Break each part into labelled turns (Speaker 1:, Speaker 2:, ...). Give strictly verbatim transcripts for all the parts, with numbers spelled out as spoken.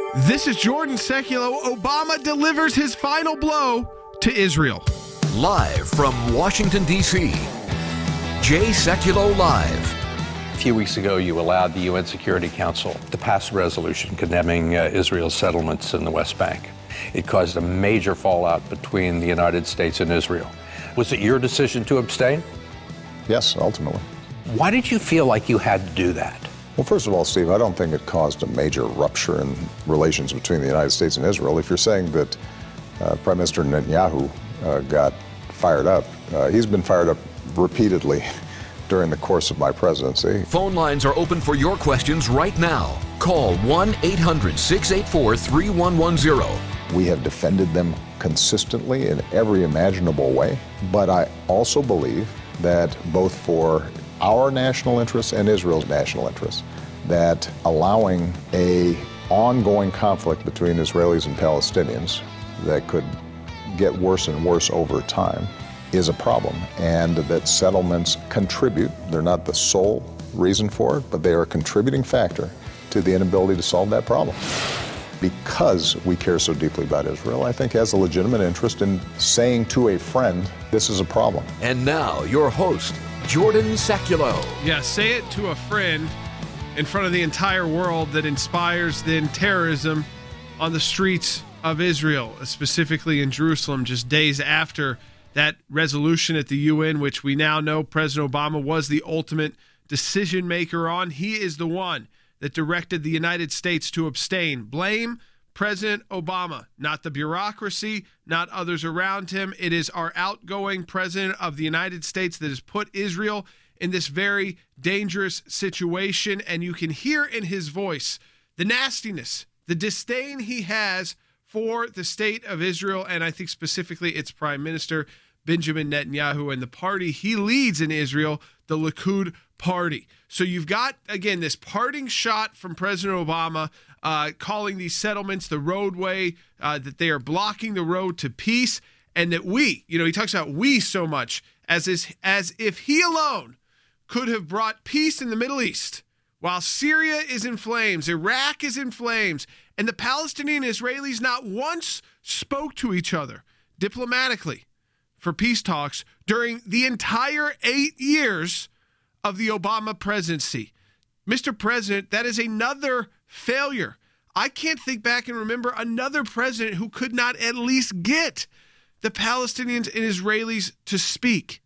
Speaker 1: This is Jordan Sekulow. Obama delivers his final blow to Israel.
Speaker 2: Live from Washington, D C, Jay Sekulow Live.
Speaker 3: A few weeks ago, you allowed the U N Security Council to pass a resolution condemning uh, Israel's settlements in the West Bank. It caused a major fallout between the United States and Israel. Was it your decision to abstain?
Speaker 4: Yes, ultimately.
Speaker 3: Why did you feel like you had to do that?
Speaker 4: Well, first of all, Steve, I don't think it caused a major rupture in relations between the United States and Israel. If you're saying that uh, Prime Minister Netanyahu uh, got fired up, uh, he's been fired up repeatedly during the course of my presidency.
Speaker 2: Phone lines are open for your questions right now. Call one eight hundred six eight four three one one zero.
Speaker 4: We have defended them consistently in every imaginable way, but I also believe that both for our national interests and Israel's national interests, that allowing a ongoing conflict between Israelis and Palestinians that could get worse and worse over time is a problem, and that settlements contribute. They're not the sole reason for it, but they are a contributing factor to the inability to solve that problem. Because we care so deeply about Israel, I think has a legitimate interest in saying to a friend, this is a problem.
Speaker 2: And now, your host, Jordan Sekulow.
Speaker 1: Yeah, say it to a friend in front of the entire world that inspires then terrorism on the streets of Israel, specifically in Jerusalem, just days after that resolution at the U N, which we now know President Obama was the ultimate decision maker on. He is the one that directed the United States to abstain. Blame President Obama, not the bureaucracy, not others around him. It is our outgoing president of the United States that has put Israel in this very dangerous situation. And you can hear in his voice the nastiness, the disdain he has for the state of Israel, and I think specifically its Prime Minister, Benjamin Netanyahu, and the party he leads in Israel, the Likud party. So you've got, again, this parting shot from President Obama uh, calling these settlements the roadway, uh, that they are blocking the road to peace, and that we, you know, he talks about we so much as, is, as if he alone could have brought peace in the Middle East. While Syria is in flames, Iraq is in flames, and the Palestinian Israelis not once spoke to each other diplomatically for peace talks during the entire eight years of the Obama presidency. Mister President, that is another failure. I can't think back and remember another president who could not at least get the Palestinians and Israelis to speak.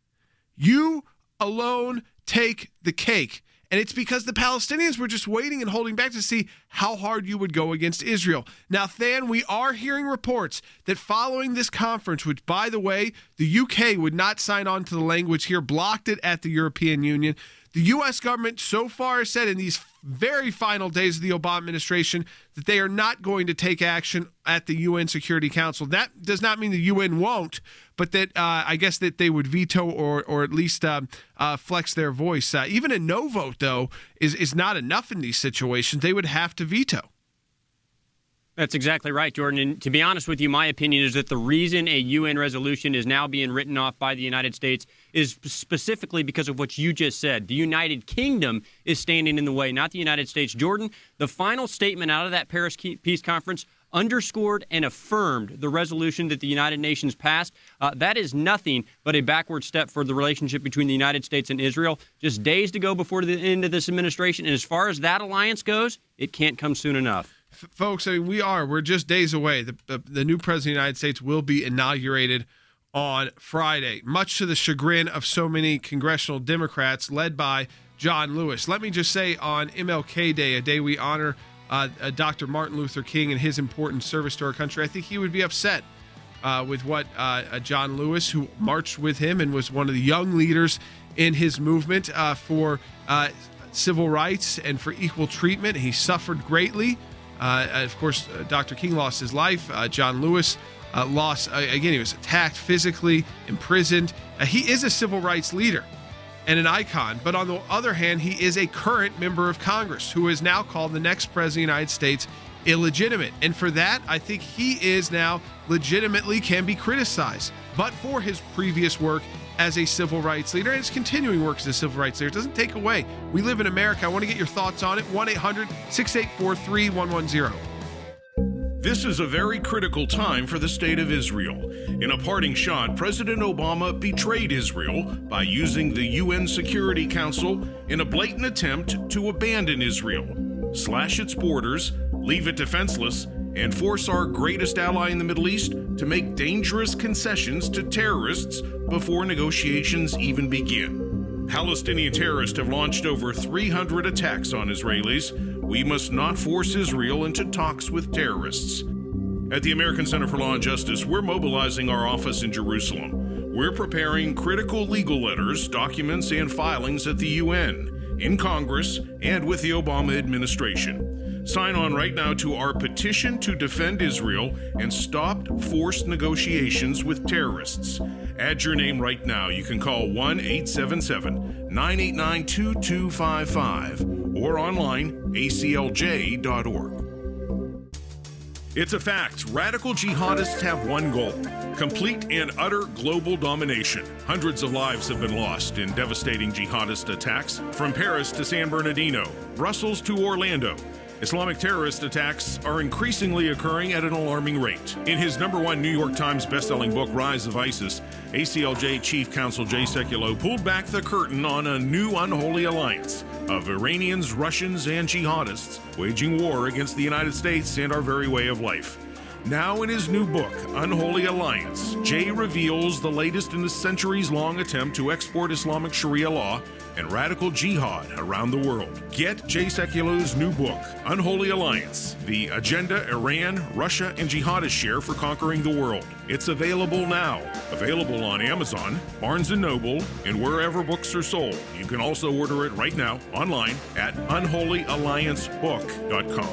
Speaker 1: You alone take the cake. And it's because the Palestinians were just waiting and holding back to see how hard you would go against Israel. Now, Than, we are hearing reports that following this conference, which, by the way, the U K would not sign on to the language here, blocked it at the European Union. The U S government so far has said in these very final days of the Obama administration that they are not going to take action at the U N Security Council. That does not mean the U N won't, but that uh, I guess that they would veto or or at least um, uh, flex their voice. Uh, even a no vote, though, is, is not enough in these situations. They would have to veto.
Speaker 5: That's exactly right, Jordan. And to be honest with you, my opinion is that the reason a U N resolution is now being written off by the United States is specifically because of what you just said. The United Kingdom is standing in the way, not the United States. Jordan, the final statement out of that Paris Peace Conference underscored and affirmed the resolution that the United Nations passed. Uh, that is nothing but a backward step for the relationship between the United States and Israel. Just days to go before the end of this administration. And as far as that alliance goes, it can't come soon enough.
Speaker 1: F- folks, I mean, we are. We're just days away. The, the, the new president of the United States will be inaugurated on Friday, much to the chagrin of so many congressional Democrats led by John Lewis. Let me just say on M L K Day, a day we honor uh, uh, Doctor Martin Luther King and his important service to our country, I think he would be upset uh, with what uh, uh, John Lewis, who marched with him and was one of the young leaders in his movement uh, for uh, civil rights and for equal treatment. He suffered greatly. Uh, of course, uh, Doctor King lost his life. Uh, John Lewis uh, lost, uh, again, he was attacked physically, imprisoned. Uh, he is a civil rights leader and an icon. But on the other hand, he is a current member of Congress who is now called the next president of the United States illegitimate. And for that, I think he is now legitimately can be criticized. But for his previous work as a civil rights leader and his continuing work as a civil rights leader, it doesn't take away. We live in America. I want to get your thoughts on it. one eight hundred six eight four three one one zero.
Speaker 6: This is a very critical time for the state of Israel. In a parting shot, President Obama betrayed Israel by using the U N Security Council in a blatant attempt to abandon Israel, slash its borders, leave it defenseless, and force our greatest ally in the Middle East to make dangerous concessions to terrorists before negotiations even begin. Palestinian terrorists have launched over three hundred attacks on Israelis. We must not force Israel into talks with terrorists. At the American Center for Law and Justice, we're mobilizing our office in Jerusalem. We're preparing critical legal letters, documents, and filings at the U N, in Congress, and with the Obama administration. Sign on right now to our petition to defend Israel and stop forced negotiations with terrorists. Add your name right now. You can call one eight seven seven, nine eight nine, two two five five or online a c l j dot org. It's a fact. Radical jihadists have one goal: complete and utter global domination. Hundreds of lives have been lost in devastating jihadist attacks from Paris to San Bernardino, Brussels to Orlando. Islamic terrorist attacks are increasingly occurring at an alarming rate. In his number one New York Times bestselling book, Rise of ISIS, A C L J Chief Counsel Jay Sekulow pulled back the curtain on a new unholy alliance of Iranians, Russians, and jihadists waging war against the United States and our very way of life. Now in his new book, Unholy Alliance, Jay reveals the latest in a centuries-long attempt to export Islamic Sharia law and radical jihad around the world. Get Jay Sekulow's new book, Unholy Alliance, the agenda Iran, Russia, and jihadists share for conquering the world. It's available now. Available on Amazon, Barnes and Noble, and wherever books are sold. You can also order it right now online at unholy alliance book dot com.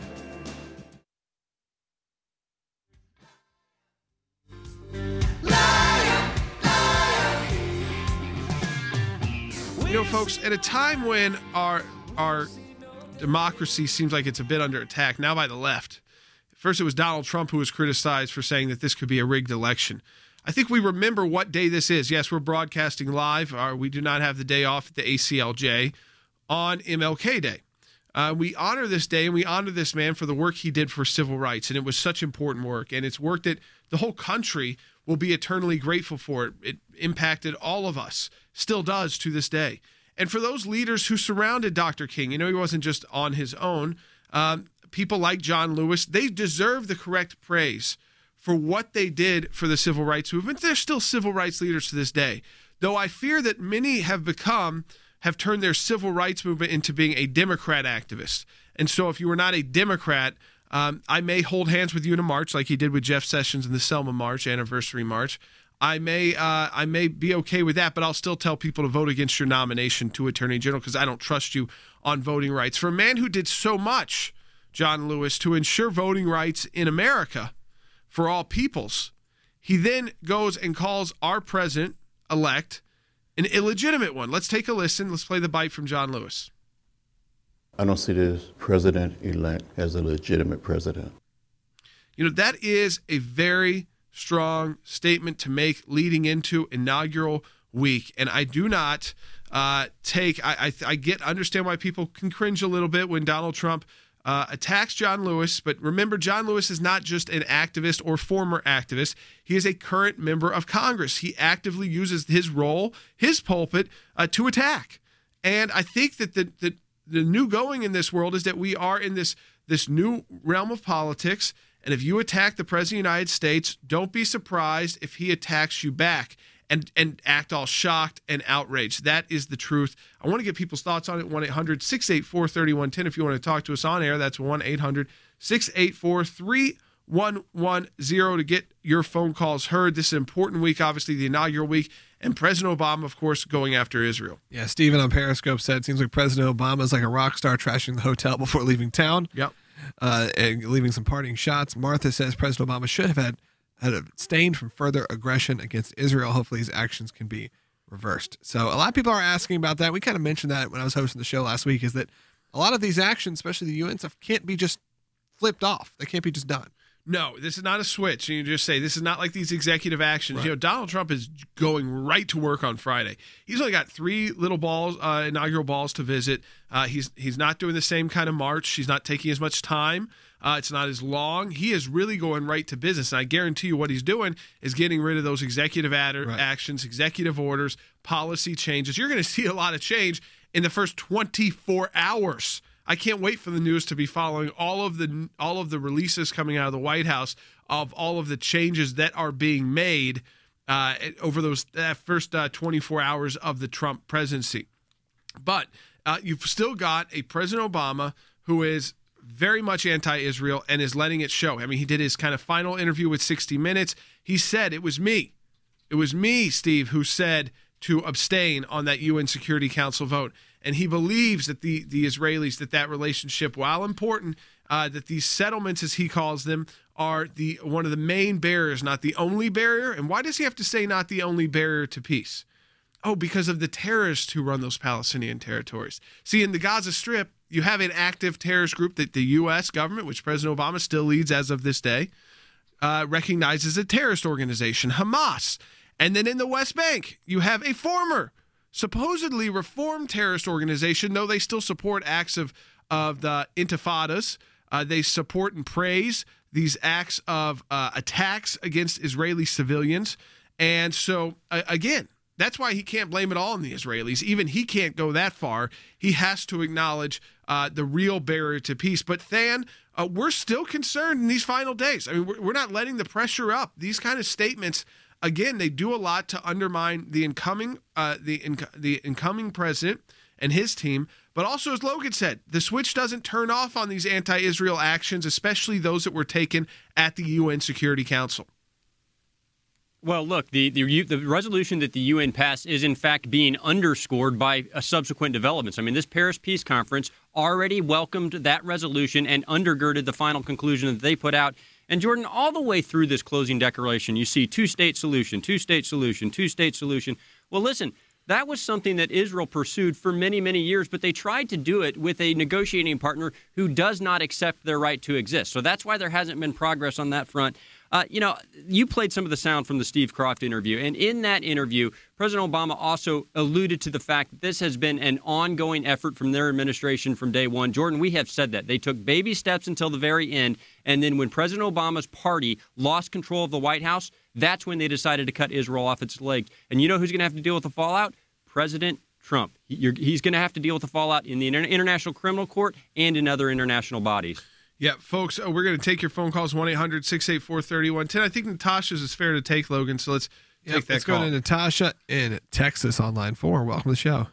Speaker 1: You know, folks, at a time when our our democracy seems like it's a bit under attack, now by the left. First, it was Donald Trump who was criticized for saying that this could be a rigged election. I think we remember what day this is. Yes, we're broadcasting live. Uh, we do not have the day off at the A C L J on M L K Day. Uh, we honor this day, and we honor this man for the work he did for civil rights, and it was such important work, and it's work that the whole country will be eternally grateful for. It, it impacted all of us, still does to this day. And for those leaders who surrounded Doctor King, you know, he wasn't just on his own. Um, people like John Lewis, they deserve the correct praise for what they did for the civil rights movement. They're still civil rights leaders to this day. Though I fear that many have become, have turned their civil rights movement into being a Democrat activist. And so if you were not a Democrat, um, I may hold hands with you in a march like he did with Jeff Sessions in the Selma March, anniversary march. I may uh, I may be okay with that, but I'll still tell people to vote against your nomination to Attorney General because I don't trust you on voting rights. For a man who did so much, John Lewis, to ensure voting rights in America for all peoples, he then goes and calls our president-elect an illegitimate one. Let's take a listen. Let's play the bite from John Lewis.
Speaker 7: I don't see this president-elect as a legitimate president.
Speaker 1: You know, that is a very strong statement to make leading into inaugural week. And I do not uh, take, I, I, I get, understand why people can cringe a little bit when Donald Trump uh, attacks John Lewis. But remember, John Lewis is not just an activist or former activist. He is a current member of Congress. He actively uses his role, his pulpit, uh, to attack. And I think that the, the, the new going in this world is that we are in this, this new realm of politics. And if you attack the President of the United States, don't be surprised if he attacks you back and, and act all shocked and outraged. That is the truth. I want to get people's thoughts on it. one eight hundred six eight four three one one zero. If you want to talk to us on air, that's one eight hundred six eight four three one one zero to get your phone calls heard. This is an important week, obviously the inaugural week, and President Obama, of course, going after Israel.
Speaker 8: Yeah, Stephen on Periscope said it seems like President Obama is like a rock star trashing the hotel before leaving town.
Speaker 1: Yep.
Speaker 8: Uh, and leaving some parting shots. Martha says President Obama should have had, had abstained from further aggression against Israel. Hopefully his actions can be reversed. So a lot of people are asking about that. We kind of mentioned that when I was hosting the show last week, is that a lot of these actions, especially the U N stuff, can't be just flipped off. They can't be just done.
Speaker 1: No, this is not a switch. And you just say this is not like these executive actions.
Speaker 8: Right.
Speaker 1: You know, Donald Trump is going right to work on Friday. He's only got three little balls, uh, inaugural balls to visit. Uh, he's he's not doing the same kind of march. He's not taking as much time. Uh, it's not as long. He is really going right to business. And I guarantee you what he's doing is getting rid of those executive ad-
Speaker 8: Right.
Speaker 1: actions, executive orders, policy changes. You're going to see a lot of change in the first twenty-four hours. I can't wait for the news to be following all of the all of the releases coming out of the White House of all of the changes that are being made uh, over those uh, first uh, twenty-four hours of the Trump presidency. But uh, you've still got a President Obama who is very much anti-Israel and is letting it show. I mean, he did his kind of final interview with sixty minutes. He said, it was me. It was me, Steve, who said to abstain on that U N Security Council vote. And he believes that the, the Israelis, that that relationship, while important, uh, that these settlements, as he calls them, are the one of the main barriers, not the only barrier. And why does he have to say not the only barrier to peace? Oh, because of the terrorists who run those Palestinian territories. See, in the Gaza Strip, you have an active terrorist group that the U S government, which President Obama still leads as of this day, uh, recognizes a terrorist organization, Hamas. And then in the West Bank, you have a former supposedly reformed terrorist organization, though they still support acts of, of the intifadas. Uh, they support and praise these acts of uh, attacks against Israeli civilians. And so, uh, again, that's why he can't blame it all on the Israelis. Even he can't go that far. He has to acknowledge uh, the real barrier to peace. But, Than, uh, we're still concerned in these final days. I mean, we're, we're not letting the pressure up. These kind of statements, again, they do a lot to undermine the incoming uh, the inc- the incoming president and his team. But also, as Logan said, the switch doesn't turn off on these anti-Israel actions, especially those that were taken at the U N Security Council.
Speaker 5: Well, look, the, the the resolution that the U N passed is, in fact, being underscored by uh, subsequent developments. I mean, this Paris Peace Conference already welcomed that resolution and undergirded the final conclusion that they put out. And, Jordan, all the way through this closing declaration, you see two-state solution, two-state solution, two-state solution. Well, listen, that was something that Israel pursued for many, many years, but they tried to do it with a negotiating partner who does not accept their right to exist. So that's why there hasn't been progress on that front. Uh, you know, you played some of the sound from the Steve Croft interview, and in that interview, President Obama also alluded to the fact that this has been an ongoing effort from their administration from day one. Jordan, we have said that. They took baby steps until the very end, and then when President Obama's party lost control of the White House, that's when they decided to cut Israel off its legs. And you know who's going to have to deal with the fallout? President Trump. He, you're, he's going to have to deal with the fallout in the Inter- International Criminal Court and in other international bodies.
Speaker 1: Yeah, folks, uh, we're going to take your phone calls, one eight hundred six eight four three one one zero. I think Natasha's is fair to take, Logan, so let's
Speaker 8: Yep,
Speaker 1: take that
Speaker 8: let's
Speaker 1: call.
Speaker 8: go to Natasha in Texas on line four. Welcome to the show.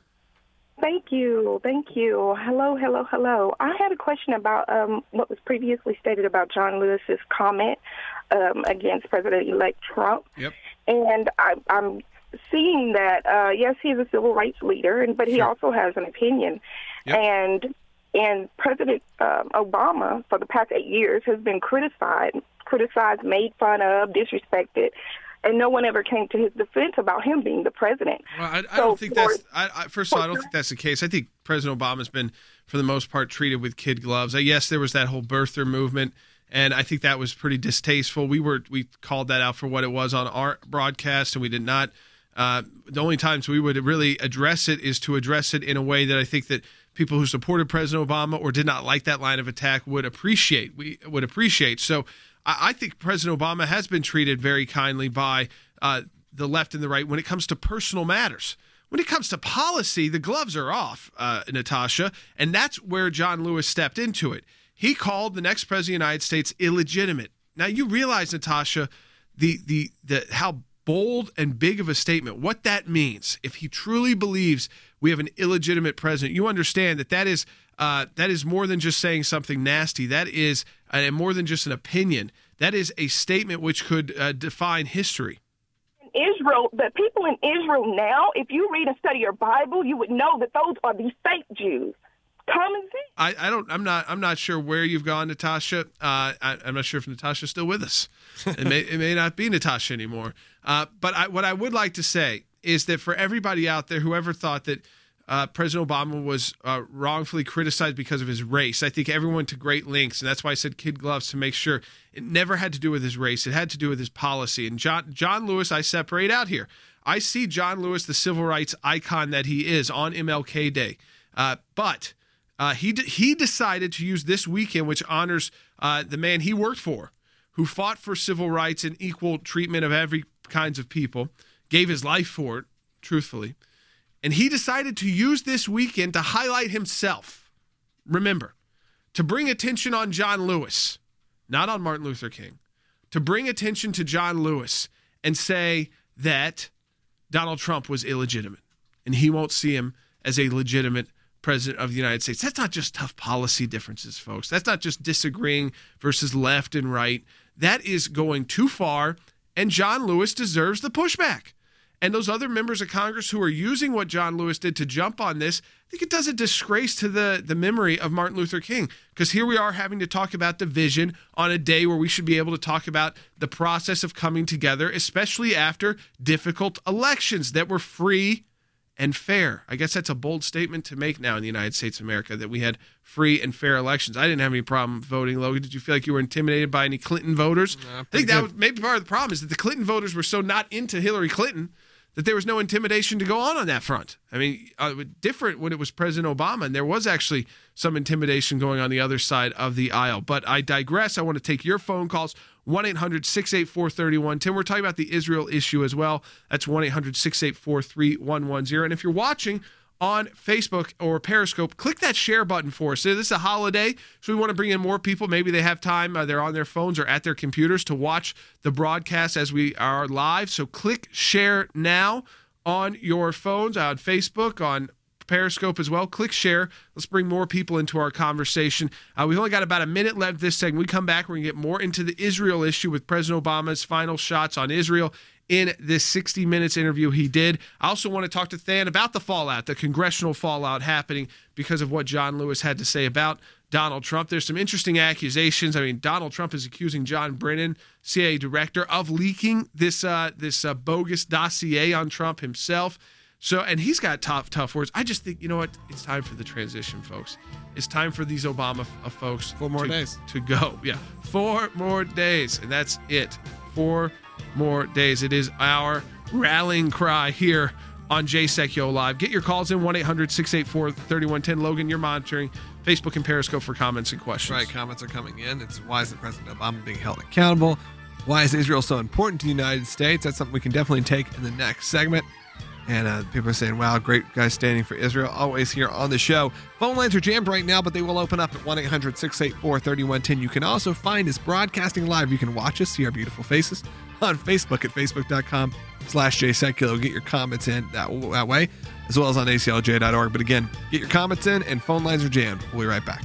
Speaker 9: Thank you. Thank you. Hello, hello, hello. I had a question about um, what was previously stated about John Lewis's comment um, against President-elect Trump.
Speaker 1: Yep.
Speaker 9: And I, I'm seeing that, uh, yes, he's a civil rights leader, and but he
Speaker 1: Sure.
Speaker 9: also has an opinion.
Speaker 1: Yep.
Speaker 9: And and President um, Obama, for the past eight years, has been criticized, criticized, made fun of, disrespected, and no one ever came to his defense about him being the president.
Speaker 1: Well, I, I
Speaker 9: So
Speaker 1: don't think
Speaker 9: for-
Speaker 1: that's. I, I, first of all, I don't think that's the case. I think President Obama's been, for the most part, treated with kid gloves. Uh, yes, there was that whole birther movement, and I think that was pretty distasteful. We were we called that out for what it was on our broadcast, and we did not. Uh, the only times we would really address it is to address it in a way that I think that people who supported President Obama or did not like that line of attack would appreciate. We would appreciate. So I, I think President Obama has been treated very kindly by uh, the left and the right when it comes to personal matters. When it comes to policy, the gloves are off, uh, Natasha, and that's where John Lewis stepped into it. He called the next president of the United States illegitimate. Now you realize, Natasha, the the the how bold and big of a statement, what that means. If he truly believes we have an illegitimate president, you understand that that is uh, that is more than just saying something nasty. That is uh, more than just an opinion. That is a statement which could uh, define history.
Speaker 9: Israel, the people in Israel now, if you read and study your Bible, you would know that those are the fake Jews. Come and see.
Speaker 1: I, I don't. I'm not. I'm not sure where you've gone, Natasha. Uh, I, I'm not sure if Natasha's still with us. It may. It may not be Natasha anymore. Uh, but I, what I would like to say is that for everybody out there, whoever thought that uh, President Obama was uh, wrongfully criticized because of his race. I think everyone went to great lengths, and that's why I said kid gloves, to make sure it never had to do with his race. It had to do with his policy. And John, John Lewis, I separate out here. I see John Lewis, the civil rights icon that he is, on M L K Day. Uh, but uh, he d- he decided to use this weekend, which honors uh, the man he worked for, who fought for civil rights and equal treatment of every kinds of people, gave his life for it, truthfully. And he decided to use this weekend to highlight himself. Remember, to bring attention on John Lewis, not on Martin Luther King, to bring attention to John Lewis and say that Donald Trump was illegitimate and he won't see him as a legitimate president of the United States. That's not just tough policy differences, folks. That's not just disagreeing versus left and right. That is going too far, and John Lewis deserves the pushback. And those other members of Congress who are using what John Lewis did to jump on this, I think it does a disgrace to the, the memory of Martin Luther King, because here we are having to talk about division on a day where we should be able to talk about the process of coming together, especially after difficult elections that were free and fair. I guess that's a bold statement to make now in the United States of America, that we had free and fair elections. I didn't have any problem voting, Logan. Did you feel like you were intimidated by any Clinton voters? No, I think that good. was maybe part of the problem, is that the Clinton voters were so not into Hillary Clinton that there was no intimidation to go on on that front. I mean, uh, different when it was President Obama, and there was actually some intimidation going on the other side of the aisle. But I digress. I want to take your phone calls, one eight hundred six eight four three one one zero. We're talking about the Israel issue as well. That's one eight hundred six eight four three one one zero. And if you're watching on Facebook or Periscope, click that share button for us. This is a holiday, so we want to bring in more people. Maybe they have time, uh, they're on their phones or at their computers to watch the broadcast as we are live. So click share now on your phones, on Facebook, on Periscope as well. Click share. Let's bring more people into our conversation. Uh, we've only got about a minute left this segment. We come back, we're going to get more into the Israel issue with President Obama's final shots on Israel in this sixty minutes interview he did. I also want to talk to Than about the fallout, the congressional fallout happening because of what John Lewis had to say about Donald Trump. There's some interesting accusations. I mean, Donald Trump is accusing John Brennan, C I A director, of leaking this uh, this uh, bogus dossier on Trump himself. So, and he's got tough, tough words. I just think, you know what? It's time for the transition, folks. It's time for these Obama uh, folks.
Speaker 8: Four more
Speaker 1: to,
Speaker 8: days.
Speaker 1: To go. Yeah. Four more days. And that's it. Four more days. It is our rallying cry here on Jay Sekulow Live. Get your calls in, one eight hundred six eight four three one one zero. Logan, you're monitoring Facebook and Periscope for comments and questions.
Speaker 8: Right, comments are coming in. It's why is the President Obama being held accountable? Why is Israel so important to the United States? That's something we can definitely take in the next segment. And uh, people are saying, wow, great guy standing for Israel. Always here on the show. Phone lines are jammed right now, but they will open up at one eight hundred six eight four three one one zero. You can also find us broadcasting live. You can watch us, see our beautiful faces on Facebook at facebook.com slash Jay Sekulow. Get your comments in that, that way, as well as on A C L J dot org. But again, get your comments in, and phone lines are jammed. We'll be right back.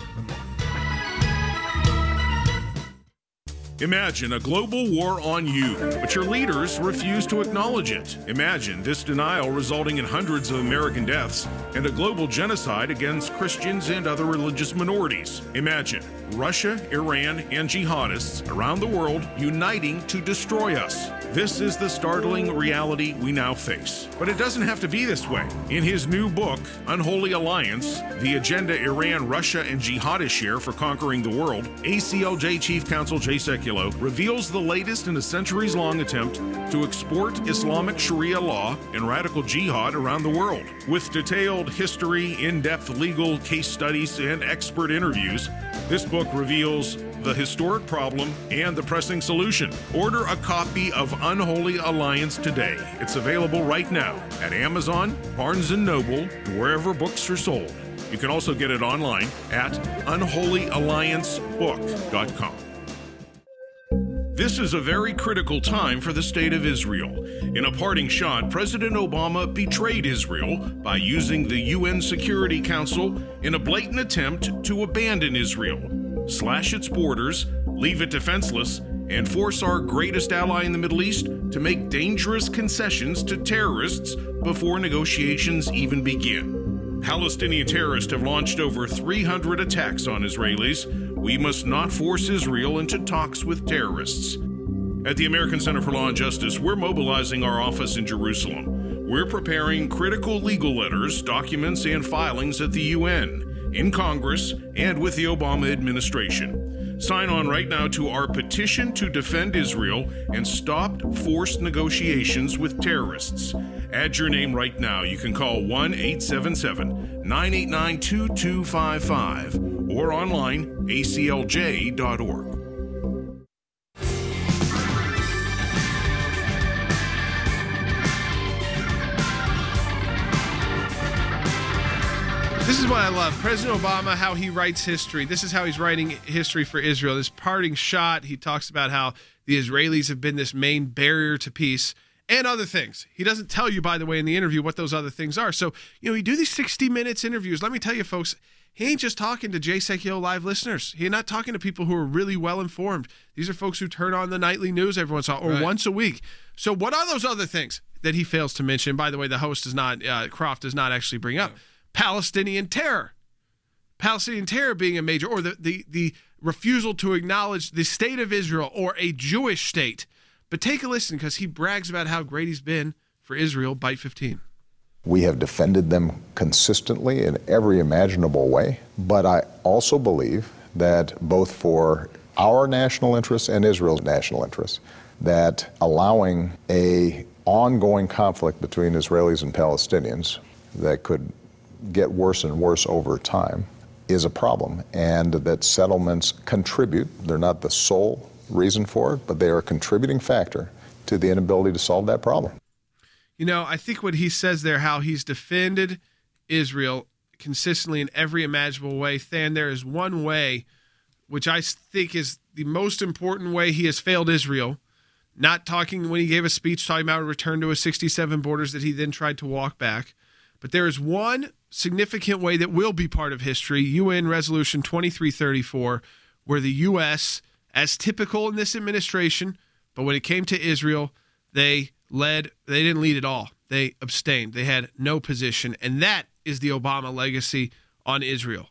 Speaker 6: Imagine a global war on you, but your leaders refuse to acknowledge it. Imagine this denial resulting in hundreds of American deaths and a global genocide against Christians and other religious minorities. Imagine Russia, Iran, and jihadists around the world uniting to destroy us. This is the startling reality we now face. But it doesn't have to be this way. In his new book, Unholy Alliance, The Agenda Iran, Russia, and Jihadists Share for Conquering the World, A C L J Chief Counsel Jay Sekulow reveals the latest in a centuries-long attempt to export Islamic Sharia law and radical jihad around the world. With detailed history, in-depth legal case studies, and expert interviews, this book reveals the historic problem and the pressing solution. Order a copy of Unholy Alliance today. It's available right now at Amazon, Barnes and Noble, and wherever books are sold. You can also get it online at unholy alliance book dot com. This is a very critical time for the state of Israel. In a parting shot, President Obama betrayed Israel by using the U N Security Council in a blatant attempt to abandon Israel, slash its borders, leave it defenseless, and force our greatest ally in the Middle East to make dangerous concessions to terrorists before negotiations even begin. Palestinian terrorists have launched over three hundred attacks on Israelis. We must not force Israel into talks with terrorists. At the American Center for Law and Justice, we're mobilizing our office in Jerusalem. We're preparing critical legal letters, documents, and filings at the U N, in Congress, and with the Obama administration. Sign on right now to our petition to defend Israel and stop forced negotiations with terrorists. Add your name right now. You can call one eight seven seven, nine eight nine, two two five five or online a c l j dot org.
Speaker 1: This is what I love. President Obama, how he writes history. This is how he's writing history for Israel. This parting shot, he talks about how the Israelis have been this main barrier to peace and other things. He doesn't tell you, by the way, in the interview what those other things are. So, you know, he do these sixty minutes interviews. Let me tell you, folks, he ain't just talking to Jay Sekulow Live listeners. He's not talking to people who are really well informed. These are folks who turn on the nightly news every once in a while or right. once a week. So what are those other things that he fails to mention? By the way, the host does not, uh, Croft does not actually bring up. Palestinian terror. Palestinian terror being a major, or the, the, the refusal to acknowledge the state of Israel or a Jewish state. But take a listen, because he brags about how great he's been for Israel. Byte fifteen.
Speaker 4: We have defended them consistently in every imaginable way, but I also believe that both for our national interests and Israel's national interests, that allowing a ongoing conflict between Israelis and Palestinians that could get worse and worse over time is a problem, and that settlements contribute. They're not the sole reason for it, but they are a contributing factor to the inability to solve that problem.
Speaker 1: You know, I think what he says there, how he's defended Israel consistently in every imaginable way. Than, there is one way, which I think is the most important way he has failed Israel. Not talking when he gave a speech talking about a return to his sixty-seven borders that he then tried to walk back. But there is one significant way that will be part of history, U N Resolution twenty-three thirty-four, where the U S, as typical in this administration, but when it came to Israel, they led, they didn't lead at all. They abstained. They had no position. And that is the Obama legacy on Israel.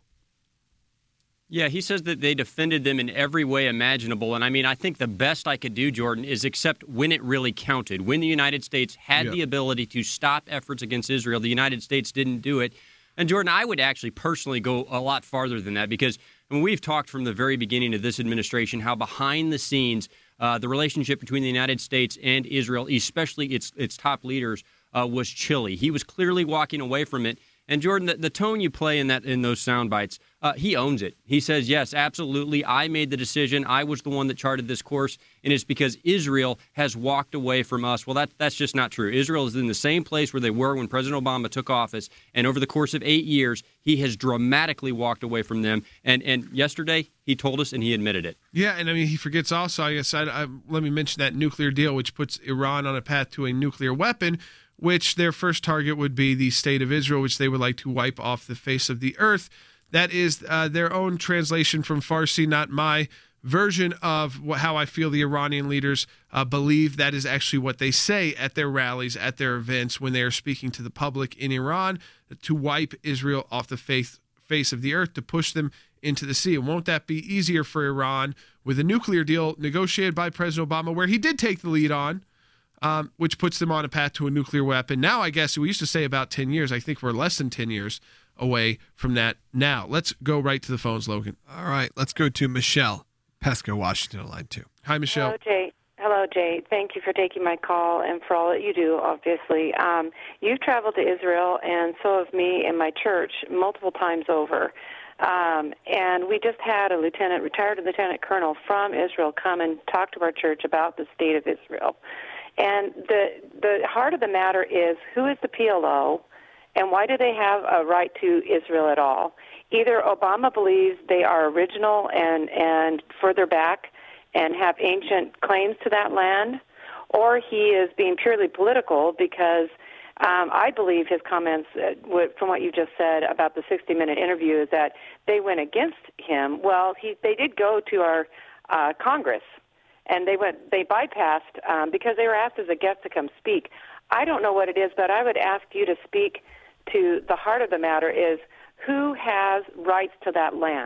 Speaker 5: Yeah, he says that they defended them in every way imaginable. And I mean, I think the best I could do, Jordan, is accept when it really counted. When the United States had yeah. the ability to stop efforts against Israel, the United States didn't do it. And Jordan, I would actually personally go a lot farther than that, because when we've talked from the very beginning of this administration how behind the scenes uh, the relationship between the United States and Israel, especially its its top leaders, uh, was chilly. He was clearly walking away from it. And Jordan, the, the tone you play in that in those sound bites, uh, he owns it. He says, yes, absolutely, I made the decision. I was the one that charted this course, and it's because Israel has walked away from us. Well, that that's just not true. Israel is in the same place where they were when President Obama took office, and over the course of eight years, he has dramatically walked away from them. And and yesterday, he told us, and he admitted it.
Speaker 1: Yeah, and I mean, he forgets also, I guess, I, I, let me mention that nuclear deal, which puts Iran on a path to a nuclear weapon, which their first target would be the state of Israel, which they would like to wipe off the face of the earth. That is uh, their own translation from Farsi, not my version of what, how I feel the Iranian leaders uh, believe. That is actually what they say at their rallies, at their events, when they are speaking to the public in Iran, to wipe Israel off the face, face of the earth, to push them into the sea. And won't that be easier for Iran with a nuclear deal negotiated by President Obama, where he did take the lead on, Um, which puts them on a path to a nuclear weapon. Now, I guess we used to say about ten years. I think we're less than ten years away from that now. Let's go right to the phones, Logan.
Speaker 8: All right, let's go to Michelle Pesco, Washington, on line two.
Speaker 1: Hi, Michelle.
Speaker 10: Hello, Jay. Hello, Jay. Thank you for taking my call and for all that you do, obviously. Um, you've traveled to Israel, and so have me and my church multiple times over. Um, and we just had a lieutenant, retired lieutenant colonel from Israel come and talk to our church about the state of Israel. And the the heart of the matter is, who is the P L O, and why do they have a right to Israel at all? Either Obama believes they are original and, and further back and have ancient claims to that land, or he is being purely political because um, I believe his comments, uh, from what you just said about the sixty-minute interview, is that they went against him. Well, he, they did go to our uh, Congress. And they went. They bypassed um, because they were asked as a guest to come speak. I don't know what it is, but I would ask you to speak to the heart of the matter: is who has rights to that land?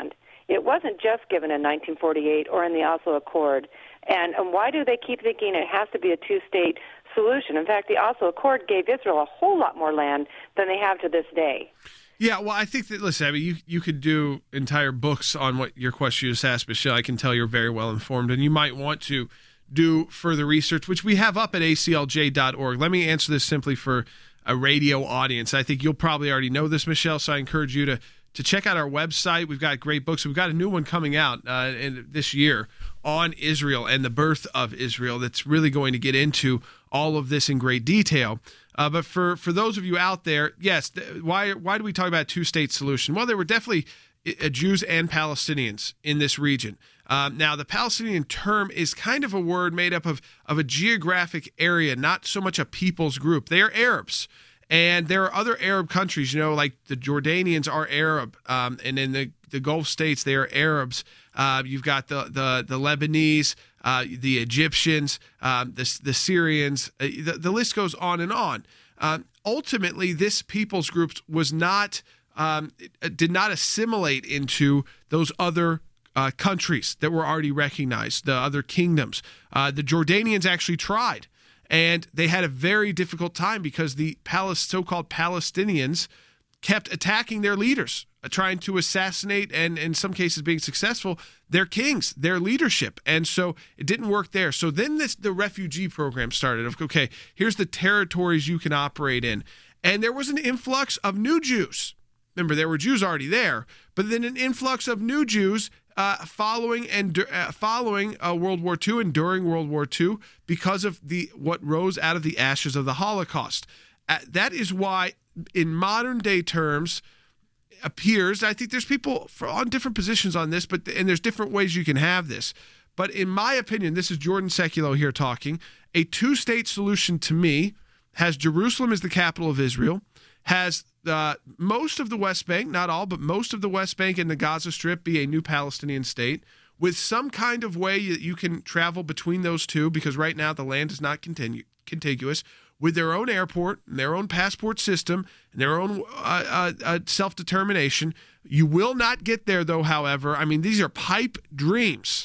Speaker 10: It wasn't just given in nineteen forty-eight or in the Oslo Accord. And, and why do they keep thinking it has to be a two-state solution? In fact, the Oslo Accord gave Israel a whole lot more land than they have to this day.
Speaker 1: Yeah, well, I think that, listen, I mean, you, you could do entire books on what your question you just asked, Michelle. I can tell you're very well informed, and you might want to do further research, which we have up at A C L J dot org. Let me answer this simply for a radio audience. I think you'll probably already know this, Michelle, so I encourage you to, to check out our website. We've got great books. We've got a new one coming out uh, in, this year on Israel and the birth of Israel that's really going to get into all of this in great detail. Uh, but for, for those of you out there, yes, th- why why do we talk about a two-state solution? Well, there were definitely uh, Jews and Palestinians in this region. Um, now, the Palestinian term is kind of a word made up of, of a geographic area, not so much a people's group. They are Arabs. And there are other Arab countries, you know, like the Jordanians are Arab, um, and in the, the Gulf states, they are Arabs. Uh, you've got the the, the Lebanese, uh, the Egyptians, um, the, the Syrians. Uh, the, the list goes on and on. Uh, ultimately, this people's group was not um, did not assimilate into those other uh, countries that were already recognized, the other kingdoms. Uh, the Jordanians actually tried. And they had a very difficult time because the so-called Palestinians kept attacking their leaders, trying to assassinate and in some cases being successful, their kings, their leadership. And so it didn't work there. So then this the refugee program started of, okay, here's the territories you can operate in. And there was an influx of new Jews. Remember, there were Jews already there, but then an influx of new Jews Uh, following and uh, following uh, World War Two and during World War Two because of the what rose out of the ashes of the Holocaust. Uh, that is why, in modern day terms, appears. I think there's people for, on different positions on this, but and there's different ways you can have this. But in my opinion, this is Jordan Sekulow here talking. A two-state solution to me has Jerusalem as the capital of Israel, has Uh, most of the West Bank, not all, but most of the West Bank and the Gaza Strip be a new Palestinian state with some kind of way that you can travel between those two, because right now the land is not continu- contiguous, with their own airport, and their own passport system, and their own uh, uh, uh, self-determination. You will not get there, though, however. I mean, these are pipe dreams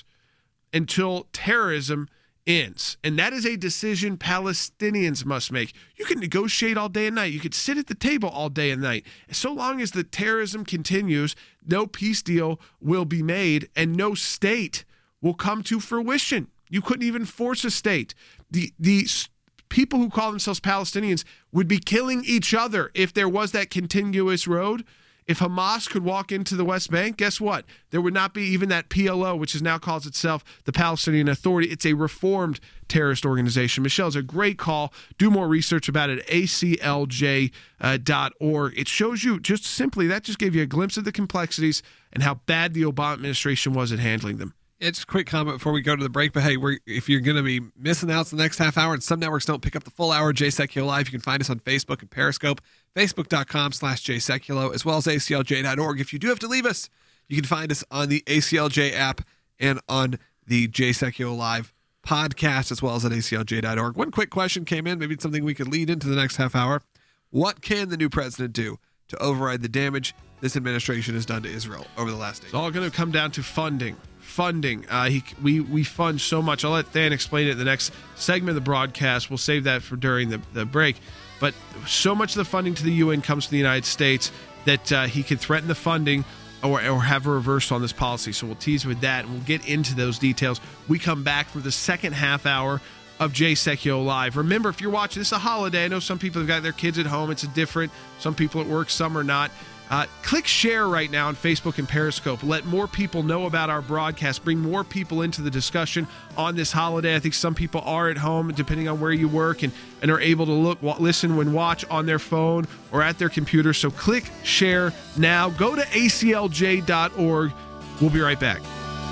Speaker 1: until terrorism ends. And that is a decision Palestinians must make. You can negotiate all day and night. You could sit at the table all day and night. So long as the terrorism continues, no peace deal will be made and no state will come to fruition. You couldn't even force a state. The the people who call themselves Palestinians would be killing each other if there was that continuous road. If Hamas could walk into the West Bank, guess what? There would not be even that P L O, which is now calls itself the Palestinian Authority. It's a reformed terrorist organization. Michelle, it's a great call. Do more research about it at A C L J dot org. It shows you just simply, that just gave you a glimpse of the complexities and how bad the Obama administration was at handling them.
Speaker 8: It's a quick comment before we go to the break, but hey, we're, if you're going to be missing out the next half hour and some networks don't pick up the full hour of Jay Sekulow Live, you can find us on Facebook and Periscope, facebook.com slash Jay Sekulow, as well as A C L J dot org. If you do have to leave us, you can find us on the A C L J app and on the Jay Sekulow Live podcast, as well as at A C L J dot org. One quick question came in, maybe it's something we could lead into the next half hour. What can the new president do to override the damage this administration has done to Israel over the last eight years?
Speaker 1: It's all going to come down to funding. Funding. Uh, he, we we fund so much. I'll let Than explain it in the next segment of the broadcast. We'll save that for during the, the break. But so much of the funding to the U N comes from the United States that uh, he can threaten the funding or, or have a reversal on this policy. So we'll tease with that, and we'll get into those details. We come back for the second half hour of Jay Sekulow Live. Remember, if you're watching, this is a holiday. I know some people have got their kids at home. It's a different. Some people at work, some are not. Uh, click share right now on Facebook and Periscope. Let more people know about our broadcast. Bring more people into the discussion on this holiday. I think some people are at home, depending on where you work, and, and are able to look, listen, and watch on their phone or at their computer. So click share now. Go to A C L J dot org. We'll be right back.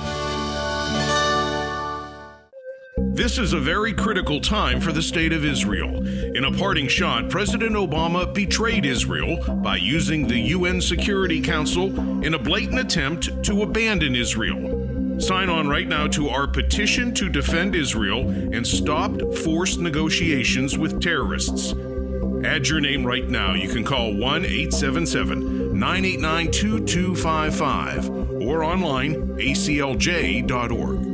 Speaker 6: This is a very critical time for the state of Israel. In a parting shot, President Obama betrayed Israel by using the U N Security Council in a blatant attempt to abandon Israel. Sign on right now to our petition to defend Israel and stop forced negotiations with terrorists. Add your name right now. You can call one eight seven seven, nine eight nine, two two five five or online a c l j dot org.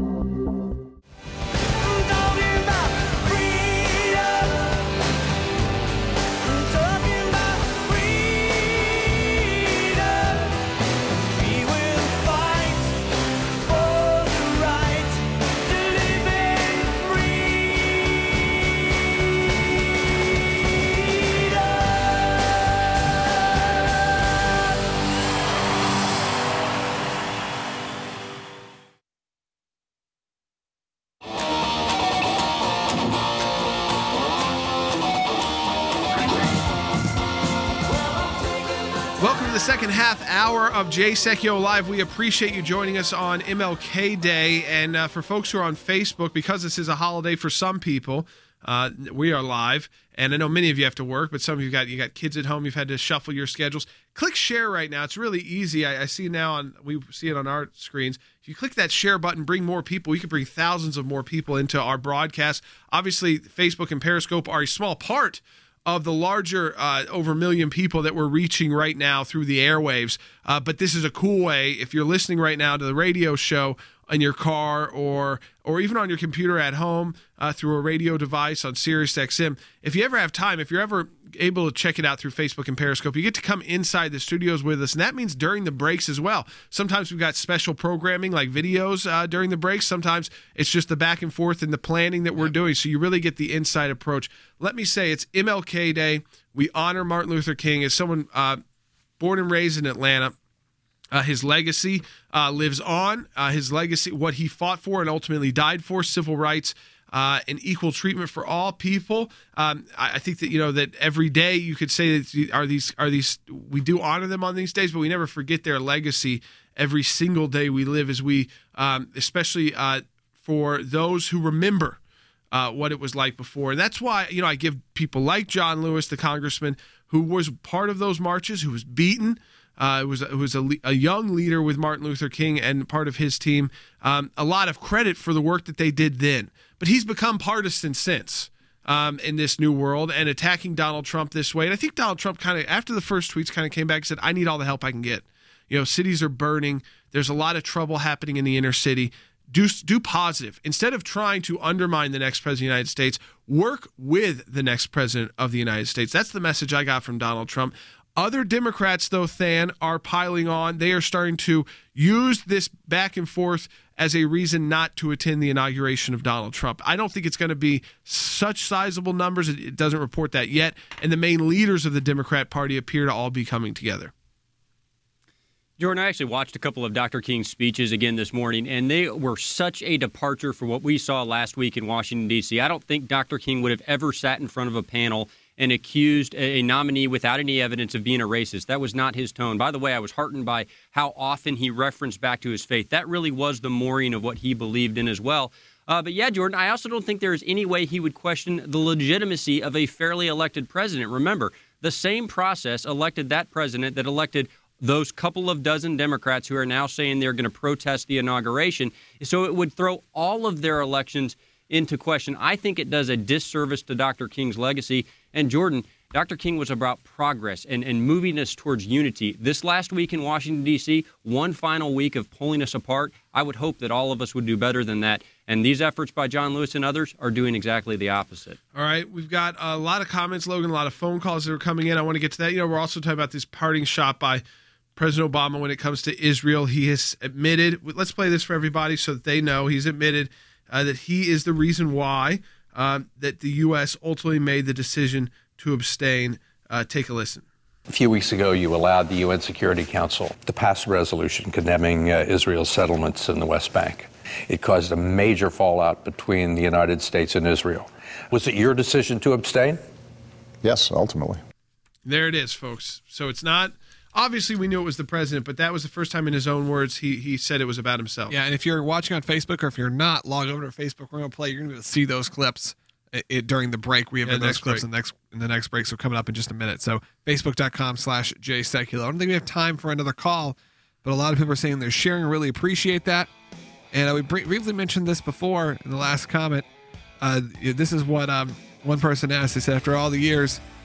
Speaker 1: The second half hour of Jay Secchio Live. We appreciate you joining us on M L K Day. And uh, for folks who are on Facebook, because this is a holiday for some people, uh, we are live. And I know many of you have to work, but some of you got you got kids at home. You've had to shuffle your schedules. Click share right now. It's really easy. I, I see now on we see it on our screens. If you click that share button, bring more people. You can bring thousands of more people into our broadcast. Obviously, Facebook and Periscope are a small part of the larger uh, over a million people that we're reaching right now through the airwaves. Uh, but this is a cool way, if you're listening right now to the radio show in your car or or even on your computer at home uh, through a radio device on Sirius X M, if you ever have time, if you're ever able to check it out through Facebook and Periscope, you get to come inside the studios with us, and that means during the breaks as well. Sometimes we've got special programming like videos uh, during the breaks. Sometimes it's just the back and forth and the planning that we're doing, so you really get the inside approach. Let me say, it's M L K Day. We honor Martin Luther King as someone uh, born and raised in Atlanta. Uh, his legacy uh, lives on. Uh, his legacy, what he fought for and ultimately died for, civil rights uh, and equal treatment for all people. Um, I, I think that you know that every day you could say that are these are these we do honor them on these days, but we never forget their legacy every single day we live. As we, um, especially uh, for those who remember uh, what it was like before, and that's why you know I give people like John Lewis, the congressman, who was part of those marches, who was beaten. Uh, it was it was a, a young leader with Martin Luther King and part of his team. Um, a lot of credit for the work that they did then, but he's become partisan since um, in this new world and attacking Donald Trump this way. And I think Donald Trump kind of after the first tweets kind of came back and said, "I need all the help I can get." You know, cities are burning. There's a lot of trouble happening in the inner city. Do do positive instead of trying to undermine the next president of the United States. Work with the next president of the United States. That's the message I got from Donald Trump. Other Democrats, though, Than, are piling on. They are starting to use this back and forth as a reason not to attend the inauguration of Donald Trump. I don't think it's going to be such sizable numbers. It doesn't report that yet. And the main leaders of the Democrat Party appear to all be coming together.
Speaker 5: Jordan, I actually watched a couple of Doctor King's speeches again this morning, and they were such a departure from what we saw last week in Washington, D C. I don't think Doctor King would have ever sat in front of a panel and accused a nominee without any evidence of being a racist. That was not his tone. By the way, I was heartened by how often he referenced back to his faith. That really was the mooring of what he believed in as well. Uh, but yeah, Jordan, I also don't think there is any way he would question the legitimacy of a fairly elected president. Remember, the same process elected that president that elected those couple of dozen Democrats who are now saying they're going to protest the inauguration. So it would throw all of their elections into question. I think it does a disservice to Doctor King's legacy. And Jordan, Doctor King was about progress and, and moving us towards unity. This last week in Washington, D C, one final week of pulling us apart, I would hope that all of us would do better than that. And these efforts by John Lewis and others are doing exactly the opposite.
Speaker 1: All right, we've got a lot of comments, Logan, a lot of phone calls that are coming in. I want to get to that. You know, we're also talking about this parting shot by President Obama when it comes to Israel. He has admitted, let's play this for everybody so that they know, he's admitted uh, that he is the reason why um, that the U S ultimately made the decision to abstain. Uh, take a listen.
Speaker 3: A few weeks ago, you allowed the U N Security Council to pass a resolution condemning uh, Israel's settlements in the West Bank. It caused a major fallout between the United States and Israel. Was it your decision to abstain?
Speaker 4: Yes, ultimately.
Speaker 1: There it is, folks. So it's not... Obviously, we knew it was the president, but that was the first time in his own words he he said it was about himself.
Speaker 8: Yeah, and if you're watching on Facebook or if you're not, log over to Facebook. We're going to play. You're going to be able to see those clips it, it, during the break. We have
Speaker 1: yeah,
Speaker 8: those clips in the, next, in the next break, so coming up in just a minute. So Facebook.com slash Jay Secchio. I don't think we have time for another call, but a lot of people are saying they're sharing. Really appreciate that. And uh, we br- briefly mentioned this before in the last comment. Uh, this is what um, one person asked. They said, after all the years,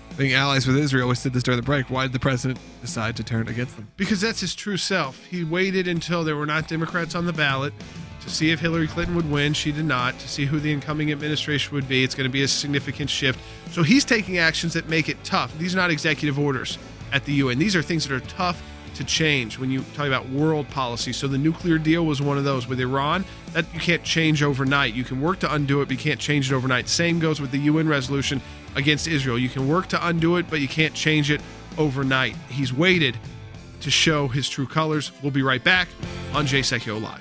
Speaker 8: being allies with Israel. We said this during the break. Why did the president decide to turn against them?
Speaker 1: Because that's his true self. He waited until there were not Democrats on the ballot to see if Hillary Clinton would win. She did not. To see who the incoming administration would be. It's going to be a significant shift. So he's taking actions that make it tough. These are not executive orders at the U N. These are things that are tough to change when you talk about world policy. So the nuclear deal was one of those with Iran that you can't change overnight. You can work to undo it, but you can't change it overnight. Same goes with the U N resolution against Israel. You can work to undo it, but you can't change it overnight. He's waited to show his true colors. We'll be right back on Jay Sekulow Live.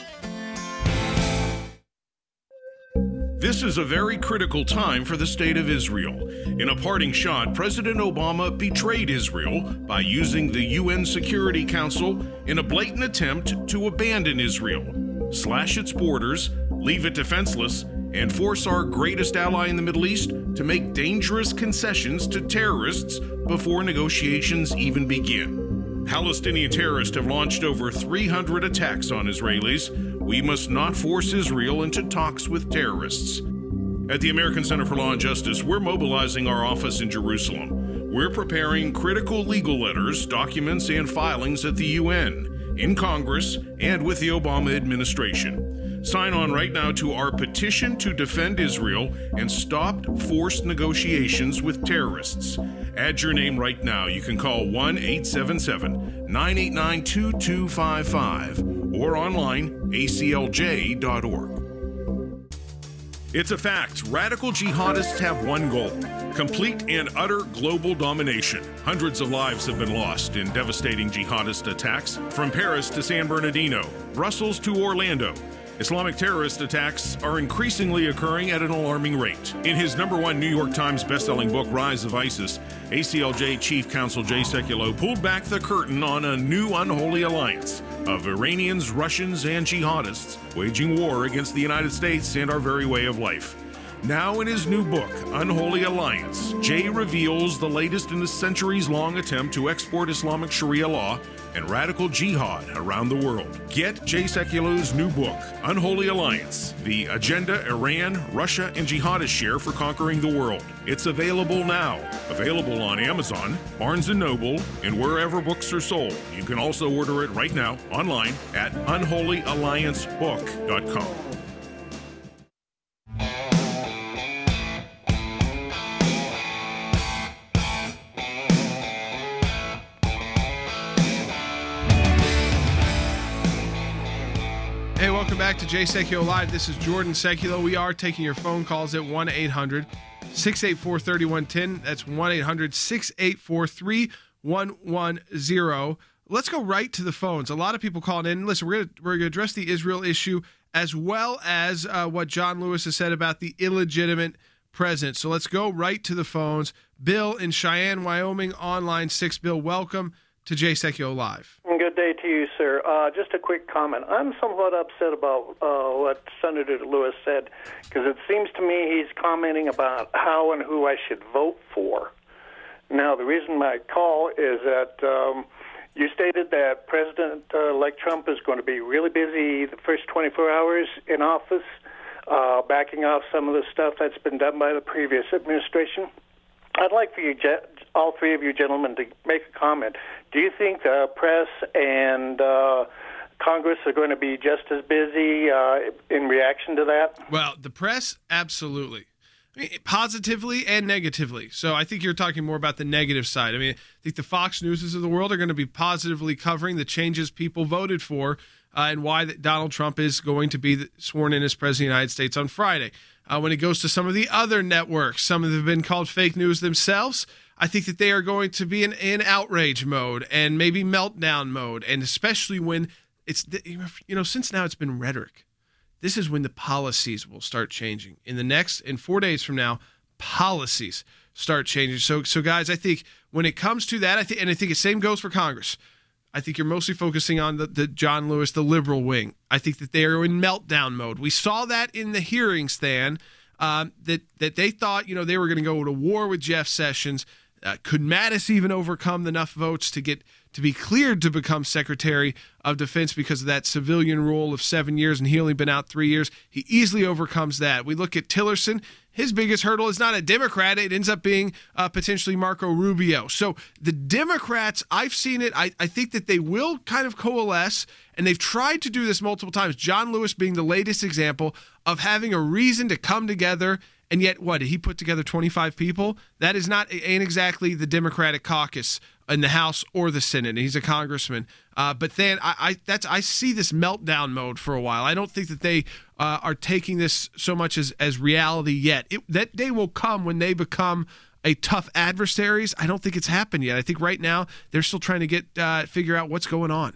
Speaker 6: This is a very critical time for the state of Israel. In a parting shot, President Obama betrayed Israel by using the U N Security Council in a blatant attempt to abandon Israel, slash its borders, leave it defenseless, and force our greatest ally in the Middle East to make dangerous concessions to terrorists before negotiations even begin. Palestinian terrorists have launched over three hundred attacks on Israelis. We must not force Israel into talks with terrorists. At the American Center for Law and Justice, we're mobilizing our office in Jerusalem. We're preparing critical legal letters, documents, and filings at the U N, in Congress, and with the Obama administration. Sign on right now to our petition to defend Israel and stop forced negotiations with terrorists. Add your name right now. You can call one eight seven seven, nine eight nine, two two five five or online a c l j dot org. It's a fact. Radical jihadists have one goal: complete and utter global domination. Hundreds of lives have been lost in devastating jihadist attacks from Paris to San Bernardino, Brussels to Orlando. Islamic terrorist attacks are increasingly occurring at an alarming rate. In his number one New York Times bestselling book, Rise of ISIS, A C L J Chief Counsel Jay Sekulow pulled back the curtain on a new unholy alliance of Iranians, Russians, and jihadists waging war against the United States and our very way of life. Now in his new book, Unholy Alliance, Jay reveals the latest in a centuries-long attempt to export Islamic Sharia law and radical jihad around the world. Get Jay Sekulow's new book, Unholy Alliance, The Agenda Iran, Russia, and Jihadists Share for Conquering the World. It's available now. Available on Amazon, Barnes and Noble, and wherever books are sold. You can also order it right now online at unholy alliance book dot com.
Speaker 1: Hey, welcome back to Jay Sekulow Live. This is Jordan Sekulow. We are taking your phone calls at one eight hundred, six eight four, three one one zero. That's one eight hundred, six eight four, three one one zero. Let's go right to the phones. A lot of people calling in. Listen, we're going we're to address the Israel issue as well as uh, what John Lewis has said about the illegitimate president. So let's go right to the phones. Bill in Cheyenne, Wyoming, on line six. Bill, welcome to Jay Sekulow Live.
Speaker 11: Good day to you, sir. Uh, just a quick comment. I'm somewhat upset about uh, what Senator Lewis said, because it seems to me he's commenting about how and who I should vote for. Now, the reason my call is that um, you stated that President-elect Trump is going to be really busy the first twenty-four hours in office, uh, backing off some of the stuff that's been done by the previous administration. I'd like for you, all three of you gentlemen, to make a comment. Do you think the press and uh, Congress are going to be just as busy uh, in reaction to that?
Speaker 1: Well, the press, absolutely. I mean, positively and negatively. So I think you're talking more about the negative side. I mean, I think the Fox Newses of the world are going to be positively covering the changes people voted for uh, and why that Donald Trump is going to be sworn in as President of the United States on Friday. Uh, when it goes to some of the other networks, some of them have been called fake news themselves. I think that they are going to be in, in outrage mode and maybe meltdown mode, and especially when it's, you know, since now it's been rhetoric. This is when the policies will start changing. In the next, in four days from now, policies start changing. So, so guys, I think when it comes to that, I think, and I think the same goes for Congress. I think you're mostly focusing on the, the John Lewis, the liberal wing. I think that they are in meltdown mode. We saw that in the hearings, Stan, um, that, that they thought, you know, they were going to go to war with Jeff Sessions. Uh, could Mattis even overcome enough votes to get to be cleared to become Secretary of Defense because of that civilian rule of seven years, and he only been out three years? He easily overcomes that. We look at Tillerson. his biggest hurdle is not a Democrat. It ends up being uh, potentially Marco Rubio. So the Democrats, I've seen it. I, I think that they will kind of coalesce, and they've tried to do this multiple times. John Lewis being the latest example of having a reason to come together. And yet, what, did he put together twenty-five people? That is not, ain't exactly the Democratic caucus in the House or the Senate. He's a congressman. Uh, but then I, I that's I see this meltdown mode for a while. I don't think that they uh, are taking this so much as, as reality yet. It, that day will come when they become a tough adversaries. I don't think it's happened yet. I think right now they're still trying to get uh, figure out what's going on.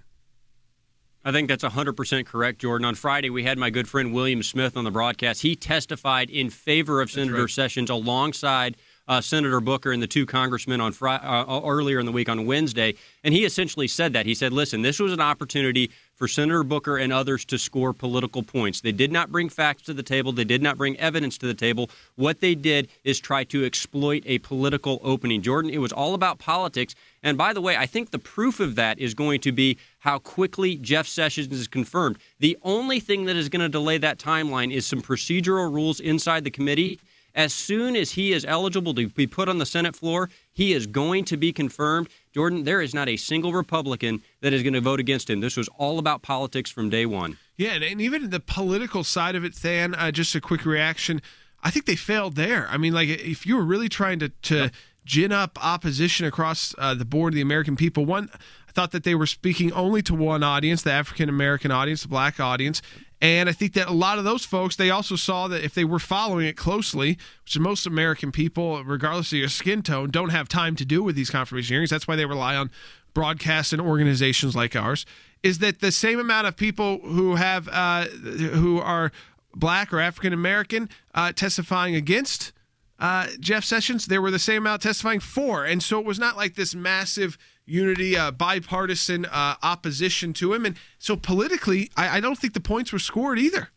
Speaker 5: I think that's one hundred percent correct, Jordan. On Friday, we had my good friend William Smith on the broadcast. He testified in favor of Senator right. Sessions alongside uh, Senator Booker and the two congressmen on Friday, uh, earlier in the week on Wednesday. And he essentially said that. He said, listen, this was an opportunity for Senator Booker and others to score political points. They did not bring facts to the table. They did not bring evidence to the table. What they did is try to exploit a political opening. Jordan, it was all about politics. And by the way, I think the proof of that is going to be how quickly Jeff Sessions is confirmed. The only thing that is going to delay that timeline is some procedural rules inside the committee. As soon as he is eligible to be put on the Senate floor, he is going to be confirmed. Jordan, there is not a single Republican that is going to vote against him. This was all about politics from day one.
Speaker 1: Yeah, and, and even the political side of it, Than, uh, just a quick reaction, I think they failed there. I mean, like, if you were really trying to, to yep. gin up opposition across uh, the board of the American people, one, I thought that they were speaking only to one audience, the African-American audience, the black audience. And I think that a lot of those folks, they also saw that if they were following it closely, which most American people, regardless of your skin tone, don't have time to do with these confirmation hearings. That's why they rely on broadcasts and organizations like ours, is that the same amount of people who have uh, who are black or African-American uh, testifying against uh, Jeff Sessions, there were the same amount testifying for. And so it was not like this massive unity, uh, bipartisan uh, opposition to him. And so politically, I, I don't think the points were scored either.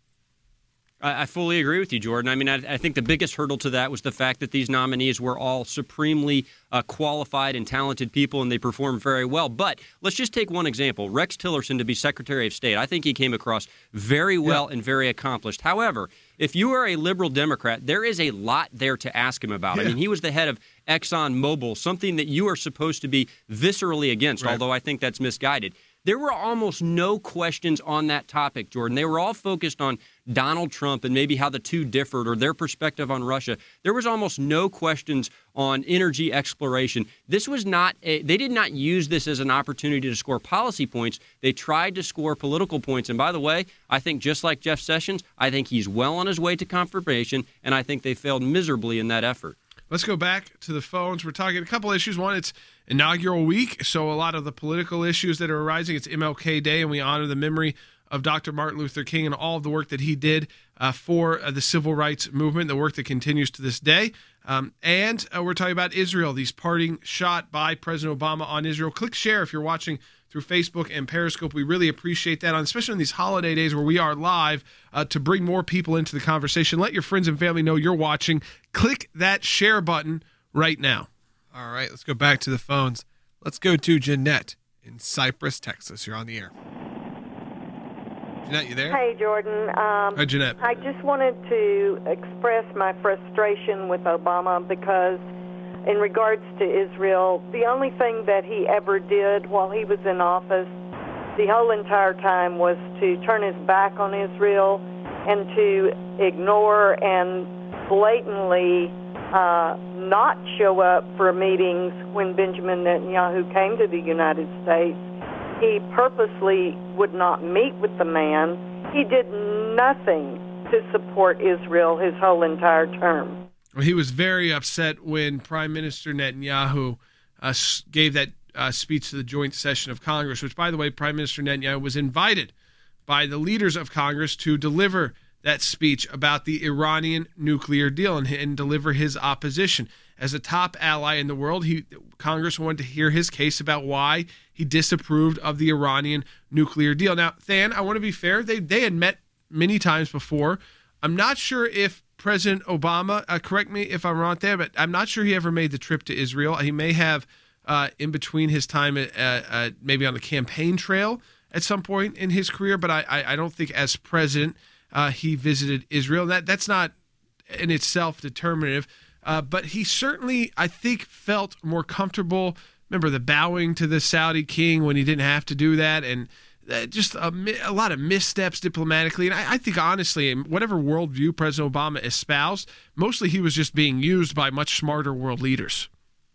Speaker 5: I, I fully agree with you, Jordan. I mean, I, I think the biggest hurdle to that was the fact that these nominees were all supremely uh, qualified and talented people, and they performed very well. But let's just take one example. Rex Tillerson to be Secretary of State. I think he came across very well yeah. and very accomplished. However, if you are a liberal Democrat, there is a lot there to ask him about. Yeah. I mean, he was the head of ExxonMobil, something that you are supposed to be viscerally against, right. although I think that's misguided. There were almost no questions on that topic, Jordan. They were all focused on Donald Trump and maybe how the two differed or their perspective on Russia. There was almost no questions on energy exploration. This was not a, they did not use this as an opportunity to score policy points. They tried to score political points. And by the way, I think just like Jeff Sessions, I think he's well on his way to confirmation, and I think they failed miserably in that effort.
Speaker 1: Let's go back to the phones. We're talking a couple issues. One, it's inaugural week, so a lot of the political issues that are arising. It's M L K Day, and we honor the memory of Doctor Martin Luther King and all of the work that he did uh, for uh, the civil rights movement, the work that continues to this day. Um, and uh, we're talking about Israel, these parting shot by President Obama on Israel. Click share if you're watching through Facebook and Periscope. We really appreciate that, on, especially on these holiday days where we are live, uh, to bring more people into the conversation. Let your friends and family know you're watching. Click that share button right now.
Speaker 8: All right, let's go back to the phones. Let's go to Jeanette in Cypress, Texas. You're on the air. Jeanette, you there?
Speaker 12: Hey, Jordan. Um,
Speaker 1: Hi, Jeanette.
Speaker 12: I just wanted to express my frustration with Obama because in regards to Israel, the only thing that he ever did while he was in office the whole entire time was to turn his back on Israel and to ignore and blatantly uh, not show up for meetings when Benjamin Netanyahu came to the United States. He purposely would not meet with the man. He did nothing to support Israel his whole entire term.
Speaker 1: Well, he was very upset when Prime Minister Netanyahu uh, gave that uh, speech to the joint session of Congress, which, by the way, Prime Minister Netanyahu was invited by the leaders of Congress to deliver that speech about the Iranian nuclear deal and, and deliver his opposition. As a top ally in the world, he Congress wanted to hear his case about why he disapproved of the Iranian nuclear deal. Now, Than, I want to be fair. They they had met many times before. I'm not sure if President Obama, uh, correct me if I'm wrong there, but I'm not sure he ever made the trip to Israel. He may have uh, in between his time at, uh, uh, maybe on the campaign trail at some point in his career, but I, I, I don't think as president uh, he visited Israel. That That's not in itself determinative. Uh, but he certainly, I think, felt more comfortable. Remember the bowing to the Saudi king when he didn't have to do that, and uh, just a, a lot of missteps diplomatically. And I, I think, honestly, in whatever worldview President Obama espoused, mostly he was just being used by much smarter world leaders.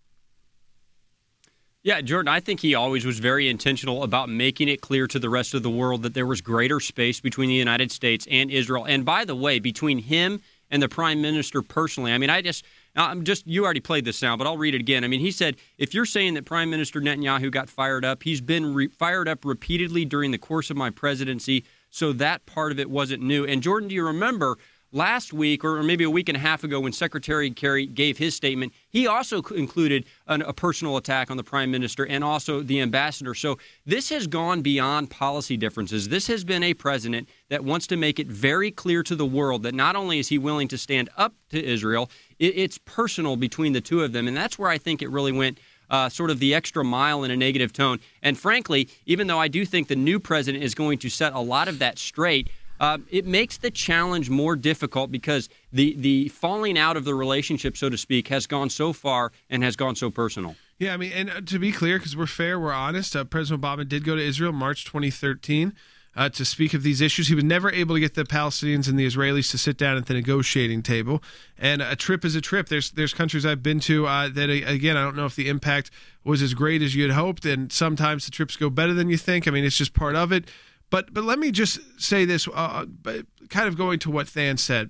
Speaker 5: Yeah, Jordan, I think he always was very intentional about making it clear to the rest of the world that there was greater space between the United States and Israel. And by the way, between him and the prime minister personally, I mean, I just, I'm just, you already played this sound, but I'll read it again. I mean, he said, if you're saying that Prime Minister Netanyahu got fired up, he's been re- fired up repeatedly during the course of my presidency, so that part of it wasn't new. And Jordan, do you remember last week, or maybe a week and a half ago, when Secretary Kerry gave his statement, he also included an, a personal attack on the prime minister and also the ambassador. So this has gone beyond policy differences. This has been a president that wants to make it very clear to the world that not only is he willing to stand up to Israel, it, it's personal between the two of them. And that's where I think it really went Uh, sort of the extra mile in a negative tone. And frankly, even though I do think the new president is going to set a lot of that straight, uh, it makes the challenge more difficult because the, the falling out of the relationship, so to speak, has gone so far and has gone so personal.
Speaker 1: Yeah, I mean, and to be clear, because we're fair, we're honest, uh, President Obama did go to Israel March twenty thirteen uh, to speak of these issues. He was never able to get the Palestinians and the Israelis to sit down at the negotiating table. And a trip is a trip. There's there's countries I've been to uh, that, again, I don't know if the impact was as great as you had hoped, and sometimes the trips go better than you think. I mean, it's just part of it. But but let me just say this, uh, kind of going to what Than said.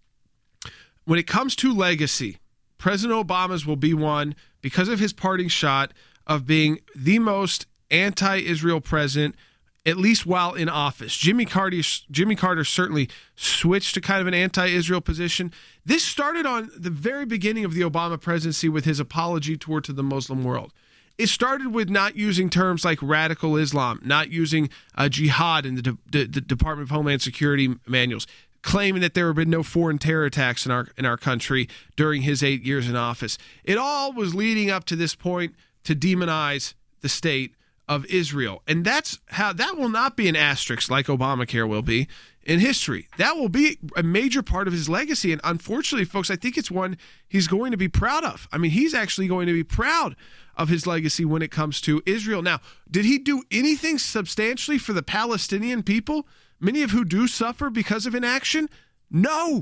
Speaker 1: When it comes to legacy, President Obama's will be one, because of his parting shot, of being the most anti-Israel president, at least while in office. Jimmy Carter, Jimmy Carter certainly switched to kind of an anti-Israel position. This started on the very beginning of the Obama presidency with his apology toward to the Muslim world. It started with not using terms like radical Islam, not using uh, jihad in the, De- the Department of Homeland Security manuals, claiming that there have been no foreign terror attacks in our in our country during his eight years in office. It all was leading up to this point to demonize the state of Israel. And that's how that will not be an asterisk like Obamacare will be in history. That will be a major part of his legacy. And unfortunately, folks, I think it's one he's going to be proud of. I mean, he's actually going to be proud of his legacy when it comes to Israel. Now, did he do anything substantially for the Palestinian people, many of who do suffer because of inaction? No.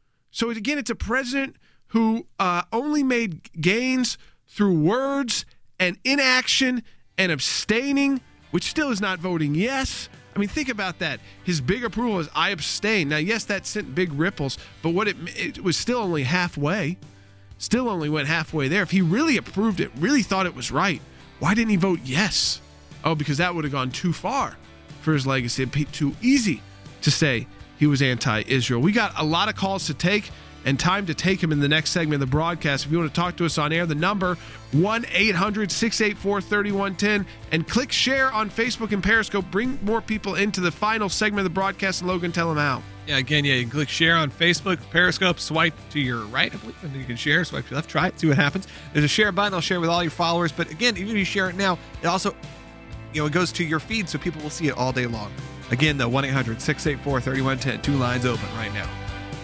Speaker 1: So again, it's a president who uh, only made gains through words and inaction and abstaining, which still is not voting yes. I mean, think about that. His big approval is I abstain. Now, yes, that sent big ripples, but what it, it was still only halfway. Still only went halfway there. If he really approved it, really thought it was right, why didn't he vote yes? Oh, because that would have gone too far for his legacy. It'd be too easy to say he was anti-Israel. We got a lot of calls to take and time to take them in the next segment of the broadcast. If you want to talk to us on air, the number one eight hundred six eight four three one one zero, and click share on Facebook and Periscope. Bring more people into the final segment of the broadcast, and Logan, tell them how.
Speaker 8: Yeah, again, yeah, you can click share on Facebook, Periscope, swipe to your right, I believe, and you can share, swipe to your left, try it, see what happens. There's a share button, I'll share with all your followers, but again, even if you share it now, it also, you know, it goes to your feed so people will see it all day long. Again, the one eight hundred six eight four three one one zero, two lines open right now.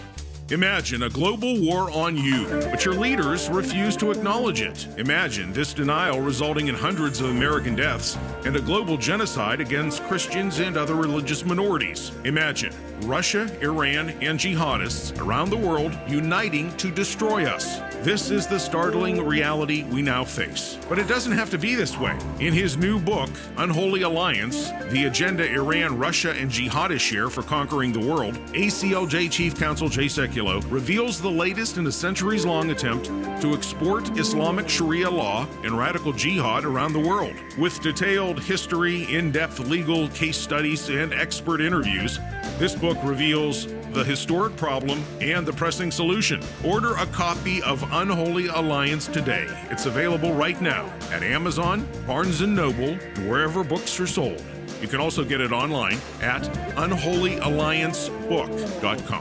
Speaker 6: Imagine a global war on you, but your leaders refuse to acknowledge it. Imagine this denial resulting in hundreds of American deaths and a global genocide against Christians and other religious minorities. Imagine Russia, Iran, and jihadists around the world uniting to destroy us. This is the startling reality we now face. But it doesn't have to be this way. In his new book, Unholy Alliance, The Agenda Iran, Russia, and Jihadists Share for Conquering the World, A C L J Chief Counsel Jay Sekulow reveals the latest in a centuries-long attempt to export Islamic Sharia law and radical jihad around the world. With detailed history, in-depth legal case studies, and expert interviews, this book reveals the historic problem and the pressing solution. Order a copy of Unholy Alliance today. It's available right now at Amazon, Barnes and Noble, and wherever books are sold. You can also get it online at unholy alliance book dot com.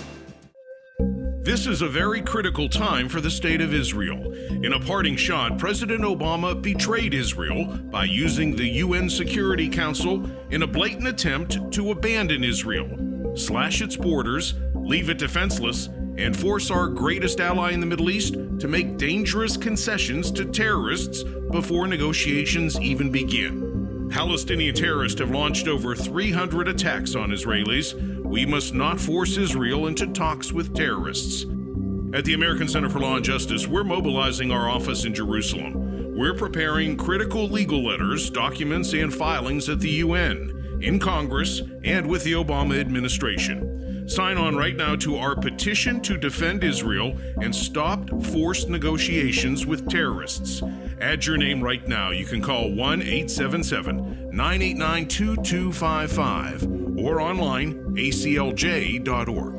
Speaker 6: This is a very critical time for the state of Israel. In a parting shot, President Obama betrayed Israel by using the U N Security Council in a blatant attempt to abandon Israel, slash its borders, leave it defenseless, and force our greatest ally in the Middle East to make dangerous concessions to terrorists before negotiations even begin. Palestinian terrorists have launched over three hundred attacks on Israelis. We must not force Israel into talks with terrorists. At the American Center for Law and Justice, we're mobilizing our office in Jerusalem. We're preparing critical legal letters, documents, and filings at the U N, in Congress, and with the Obama administration. Sign on right now to our petition to defend Israel and stop forced negotiations with terrorists. Add your name right now. You can call one eight seven seven, nine eight nine, two two five five or online a c l j dot org.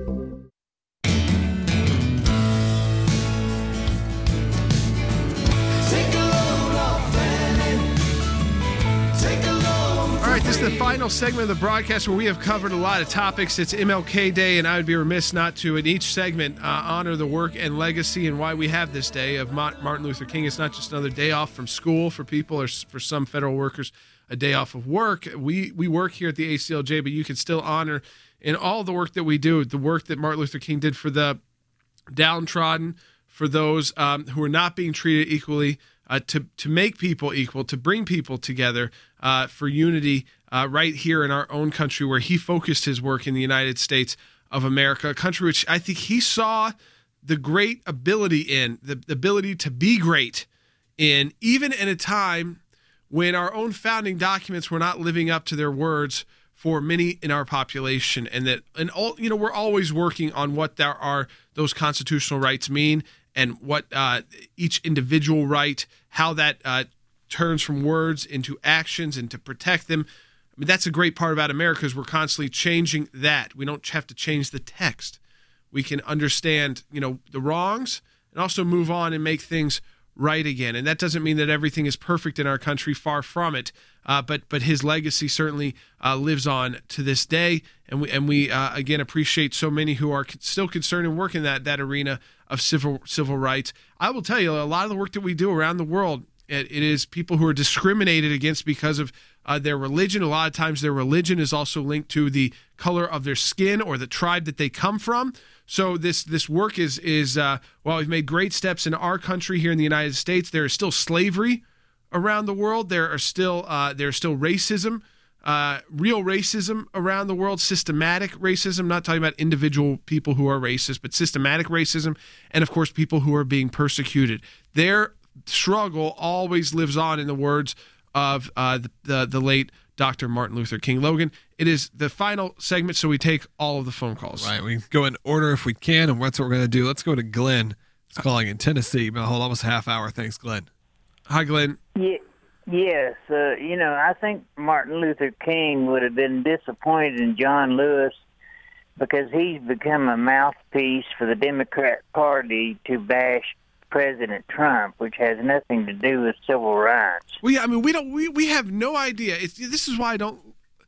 Speaker 1: All right, this is the final segment of the broadcast where we have covered a lot of topics. It's M L K Day, and I would be remiss not to, in each segment, uh, honor the work and legacy and why we have this day of Martin Luther King. It's not just another day off from school for people or for some federal workers, a day off of work. We we work here at the A C L J, but you can still honor in all the work that we do, the work that Martin Luther King did for the downtrodden, for those um, who are not being treated equally, uh, to, to make people equal, to bring people together uh, for unity uh, right here in our own country where he focused his work in the United States of America, a country which I think he saw the great ability in, the, the ability to be great in, even in a time when our own founding documents were not living up to their words for many in our population, and that, and all, you know, we're always working on what there are those constitutional rights mean and what uh, each individual right, how that uh, turns from words into actions and to protect them. I mean, that's a great part about America is we're constantly changing that. We don't have to change the text. We can understand, you know, the wrongs and also move on and make things right again. And that doesn't mean that everything is perfect in our country, far from it. Uh, but but his legacy certainly uh, lives on to this day, and we and we uh, again appreciate so many who are still concerned and work in that that arena of civil civil rights. I will tell you, a lot of the work that we do around the world, it, it is people who are discriminated against because of uh, their religion. A lot of times, their religion is also linked to the color of their skin or the tribe that they come from. So this this work is is uh, while we've made great steps in our country here in the United States, there is still slavery around the world. There are still uh, there's still racism, uh, real racism around the world, systematic racism. Not talking about individual people who are racist, but systematic racism, and of course people who are being persecuted. Their struggle always lives on in the words of uh, the, the the late Doctor Martin Luther King. Logan, it is the final segment, so we take all of the phone calls.
Speaker 8: Right, we go in order if we can, and that's what we're going to do. Let's go to Glenn. It's calling in Tennessee. Been a whole almost a half hour. Thanks, Glenn.
Speaker 1: Hi, Glenn.
Speaker 13: Yeah, yes, uh, you know, I think Martin Luther King would have been disappointed in John Lewis because he's become a mouthpiece for the Democrat Party to bash President Trump, which has nothing to do with civil rights.
Speaker 1: Well, yeah, I mean, we don't, we, we have no idea. It's, this is why I don't.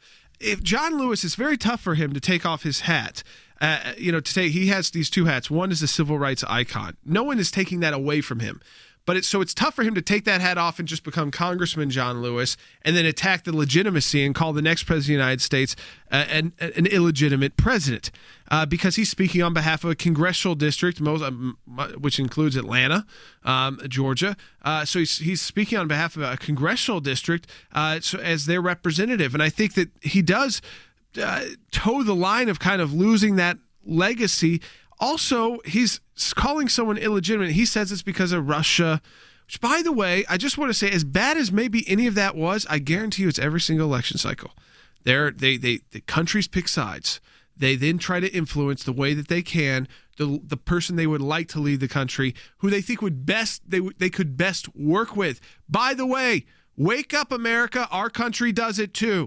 Speaker 1: If John Lewis, it's very tough for him to take off his hat. Uh, you know, to take, he has these two hats. One is a civil rights icon. No one is taking that away from him. But it's so it's tough for him to take that hat off and just become Congressman John Lewis and then attack the legitimacy and call the next president of the United States uh, an, an illegitimate president uh, because he's speaking on behalf of a congressional district, most, um, which includes Atlanta, um, Georgia. Uh, so he's, he's speaking on behalf of a congressional district uh, so as their representative. And I think that he does uh, toe the line of kind of losing that legacy. Also, he's calling someone illegitimate. He says it's because of Russia, which, by the way, I just want to say, as bad as maybe any of that was, I guarantee you it's every single election cycle. They're, they, they, the countries pick sides. They then try to influence the way that they can the the person they would like to lead the country, who they think would best they they could best work with. By the way, wake up, America! Our country does it too.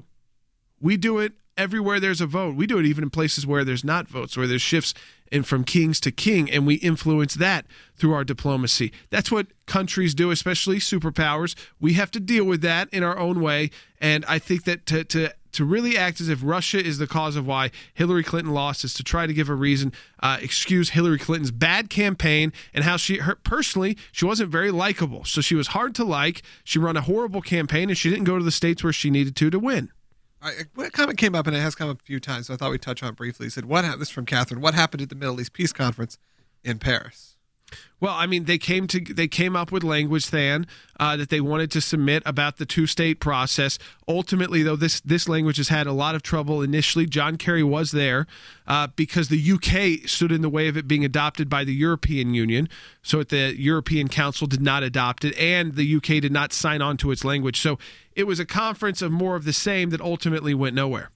Speaker 1: We do it everywhere there's a vote. We do it even in places where there's not votes, where there's shifts in from kings to king, and we influence that through our diplomacy. That's what countries do, especially superpowers. We have to deal with that in our own way, and I think that to to to really act as if Russia is the cause of why Hillary Clinton lost is to try to give a reason, uh, excuse Hillary Clinton's bad campaign and how she, her, personally, she wasn't very likable. So she was hard to like. She ran a horrible campaign, and she didn't go to the states where she needed to to win.
Speaker 8: I, a comment came up, and it has come up a few times, so I thought we'd touch on it briefly. He said, "What happened?" This is from Catherine. What happened at the Middle East Peace Conference in Paris?
Speaker 1: Well, I mean, they came to they came up with language, Than, uh, that they wanted to submit about the two-state process. Ultimately, though, this this language has had a lot of trouble initially. John Kerry was there uh, because the U K stood in the way of it being adopted by the European Union. So the European Council did not adopt it, and the U K did not sign on to its language. So it was a conference of more of the same that ultimately went nowhere.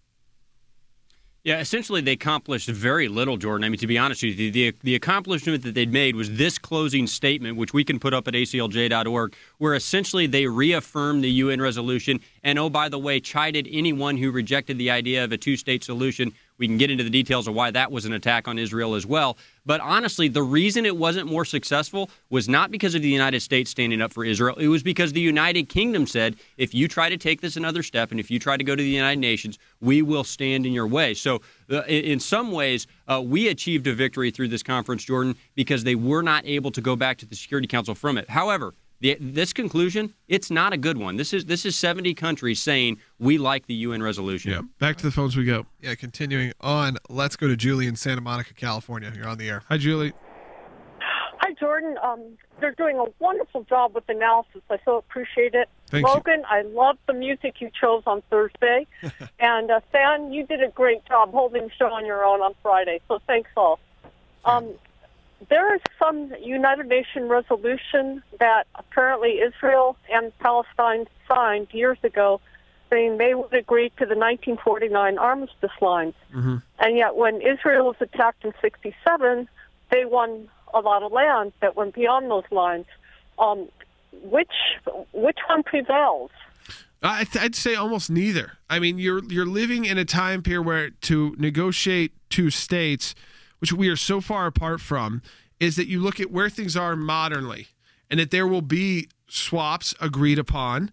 Speaker 5: Yeah, essentially they accomplished very little, Jordan. I mean, to be honest with you, the, the accomplishment that they'd made was this closing statement, which we can put up at A C L J dot org, where essentially they reaffirmed the U N resolution and, oh, by the way, chided anyone who rejected the idea of a two-state solution. We can get into the details of why that was an attack on Israel as well. But honestly, the reason it wasn't more successful was not because of the United States standing up for Israel. It was because the United Kingdom said, if you try to take this another step and if you try to go to the United Nations, we will stand in your way. So uh, in some ways, uh, we achieved a victory through this conference, Jordan, because they were not able to go back to the Security Council from it. However, The, this conclusion, it's not a good one. This is this is seventy countries saying we like the U N resolution.
Speaker 1: Yeah, back to the phones we go.
Speaker 8: Yeah, continuing on, let's go to Julie in Santa Monica, California. You're on the air.
Speaker 1: Hi, Julie.
Speaker 14: Hi, Jordan. Um, they're doing a wonderful job with analysis. I so appreciate it.
Speaker 1: Thank
Speaker 14: Logan, you. I love the music you chose on Thursday. and uh, Than, you did a great job holding the show on your own on Friday. So thanks all. Um, There is some United Nations resolution that apparently Israel and Palestine signed years ago saying they would agree to the nineteen forty-nine armistice lines.
Speaker 1: Mm-hmm.
Speaker 14: And yet when Israel was attacked in sixty-seven, they won a lot of land that went beyond those lines. Um, which which one prevails?
Speaker 1: I'd, I'd say almost neither. I mean, you're you're living in a time period where to negotiate two states, which we are so far apart from, is that you look at where things are modernly and that there will be swaps agreed upon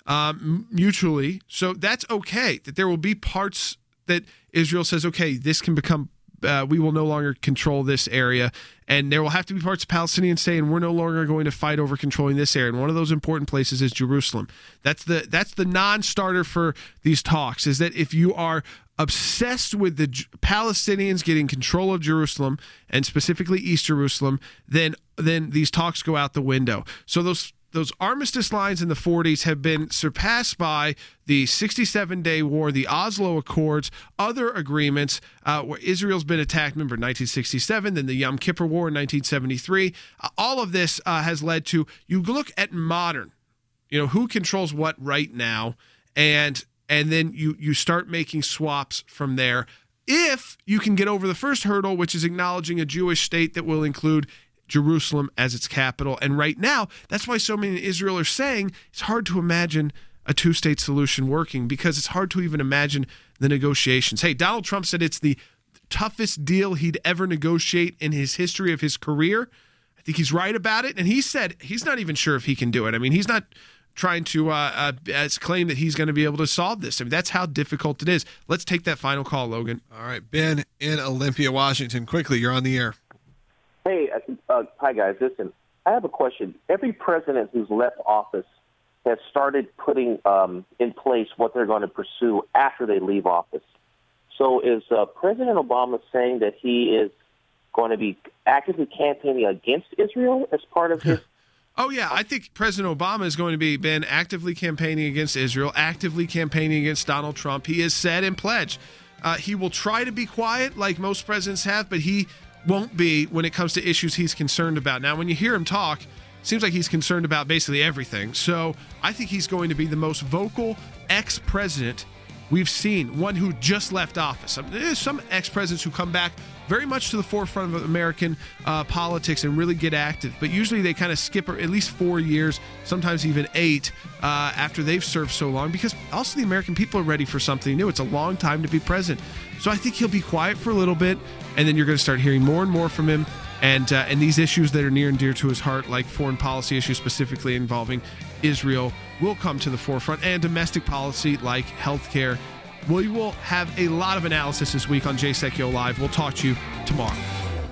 Speaker 1: um, mutually. So that's okay, that there will be parts that Israel says, okay, this can become, uh, we will no longer control this area. And there will have to be parts of Palestinians saying we're no longer going to fight over controlling this area. And one of those important places is Jerusalem. That's the that's the non-starter for these talks, is that if you are obsessed with the J- Palestinians getting control of Jerusalem, and specifically East Jerusalem, then then these talks go out the window. So those those armistice lines in the forties have been surpassed by the sixty-seven day war, the Oslo Accords, other agreements uh, where Israel's been attacked. Remember, nineteen sixty-seven, then the Yom Kippur War in nineteen seventy-three. Uh, all of this uh, has led to, you look at modern, you know, who controls what right now, and and then you you start making swaps from there. If you can get over the first hurdle, which is acknowledging a Jewish state that will include Jerusalem as its capital. And right now, that's why so many in Israel are saying it's hard to imagine a two-state solution working, because it's hard to even imagine the negotiations. Hey, Donald Trump said it's the toughest deal he'd ever negotiate in his history of his career. I think he's right about it. And he said he's not even sure if he can do it. I mean, he's not trying to uh, uh, claim that he's going to be able to solve this. I mean, that's how difficult it is. Let's take that final call, Logan.
Speaker 8: All right, Ben in Olympia, Washington. Quickly, you're on the air.
Speaker 15: Hey, uh, hi, guys. Listen, I have a question. Every president who's left office has started putting um, in place what they're going to pursue after they leave office. So is uh, President Obama saying that he is going to be actively campaigning against Israel as part of his...
Speaker 1: Oh, yeah. I think President Obama is going to be, Ben, actively campaigning against Israel, actively campaigning against Donald Trump. He has said and pledged uh, he will try to be quiet like most presidents have, but he won't be when it comes to issues he's concerned about. Now, when you hear him talk, it seems like he's concerned about basically everything. So I think he's going to be the most vocal ex-president we've seen, one who just left office. I mean, there's some ex-presidents who come back very much to the forefront of American uh, politics and really get active. But usually they kind of skip at least four years, sometimes even eight, uh, after they've served so long, because also the American people are ready for something new. It's a long time to be president. So I think he'll be quiet for a little bit, and then you're going to start hearing more and more from him. And, uh, and these issues that are near and dear to his heart, like foreign policy issues specifically involving Israel, will come to the forefront, and domestic policy like healthcare. We will have a lot of analysis this week on Jay Secchio Live. We'll talk to you tomorrow.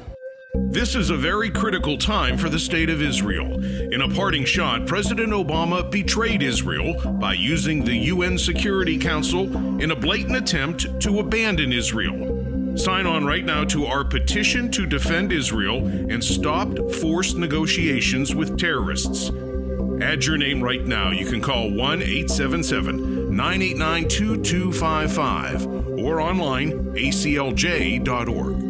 Speaker 6: This is a very critical time for the state of Israel. In a parting shot, President Obama betrayed Israel by using the U N Security Council in a blatant attempt to abandon Israel. Sign on right now to our petition to defend Israel and stop forced negotiations with terrorists. Add your name right now. You can call one eight seven seven, nine eight nine, two two five five or online a c l j dot org.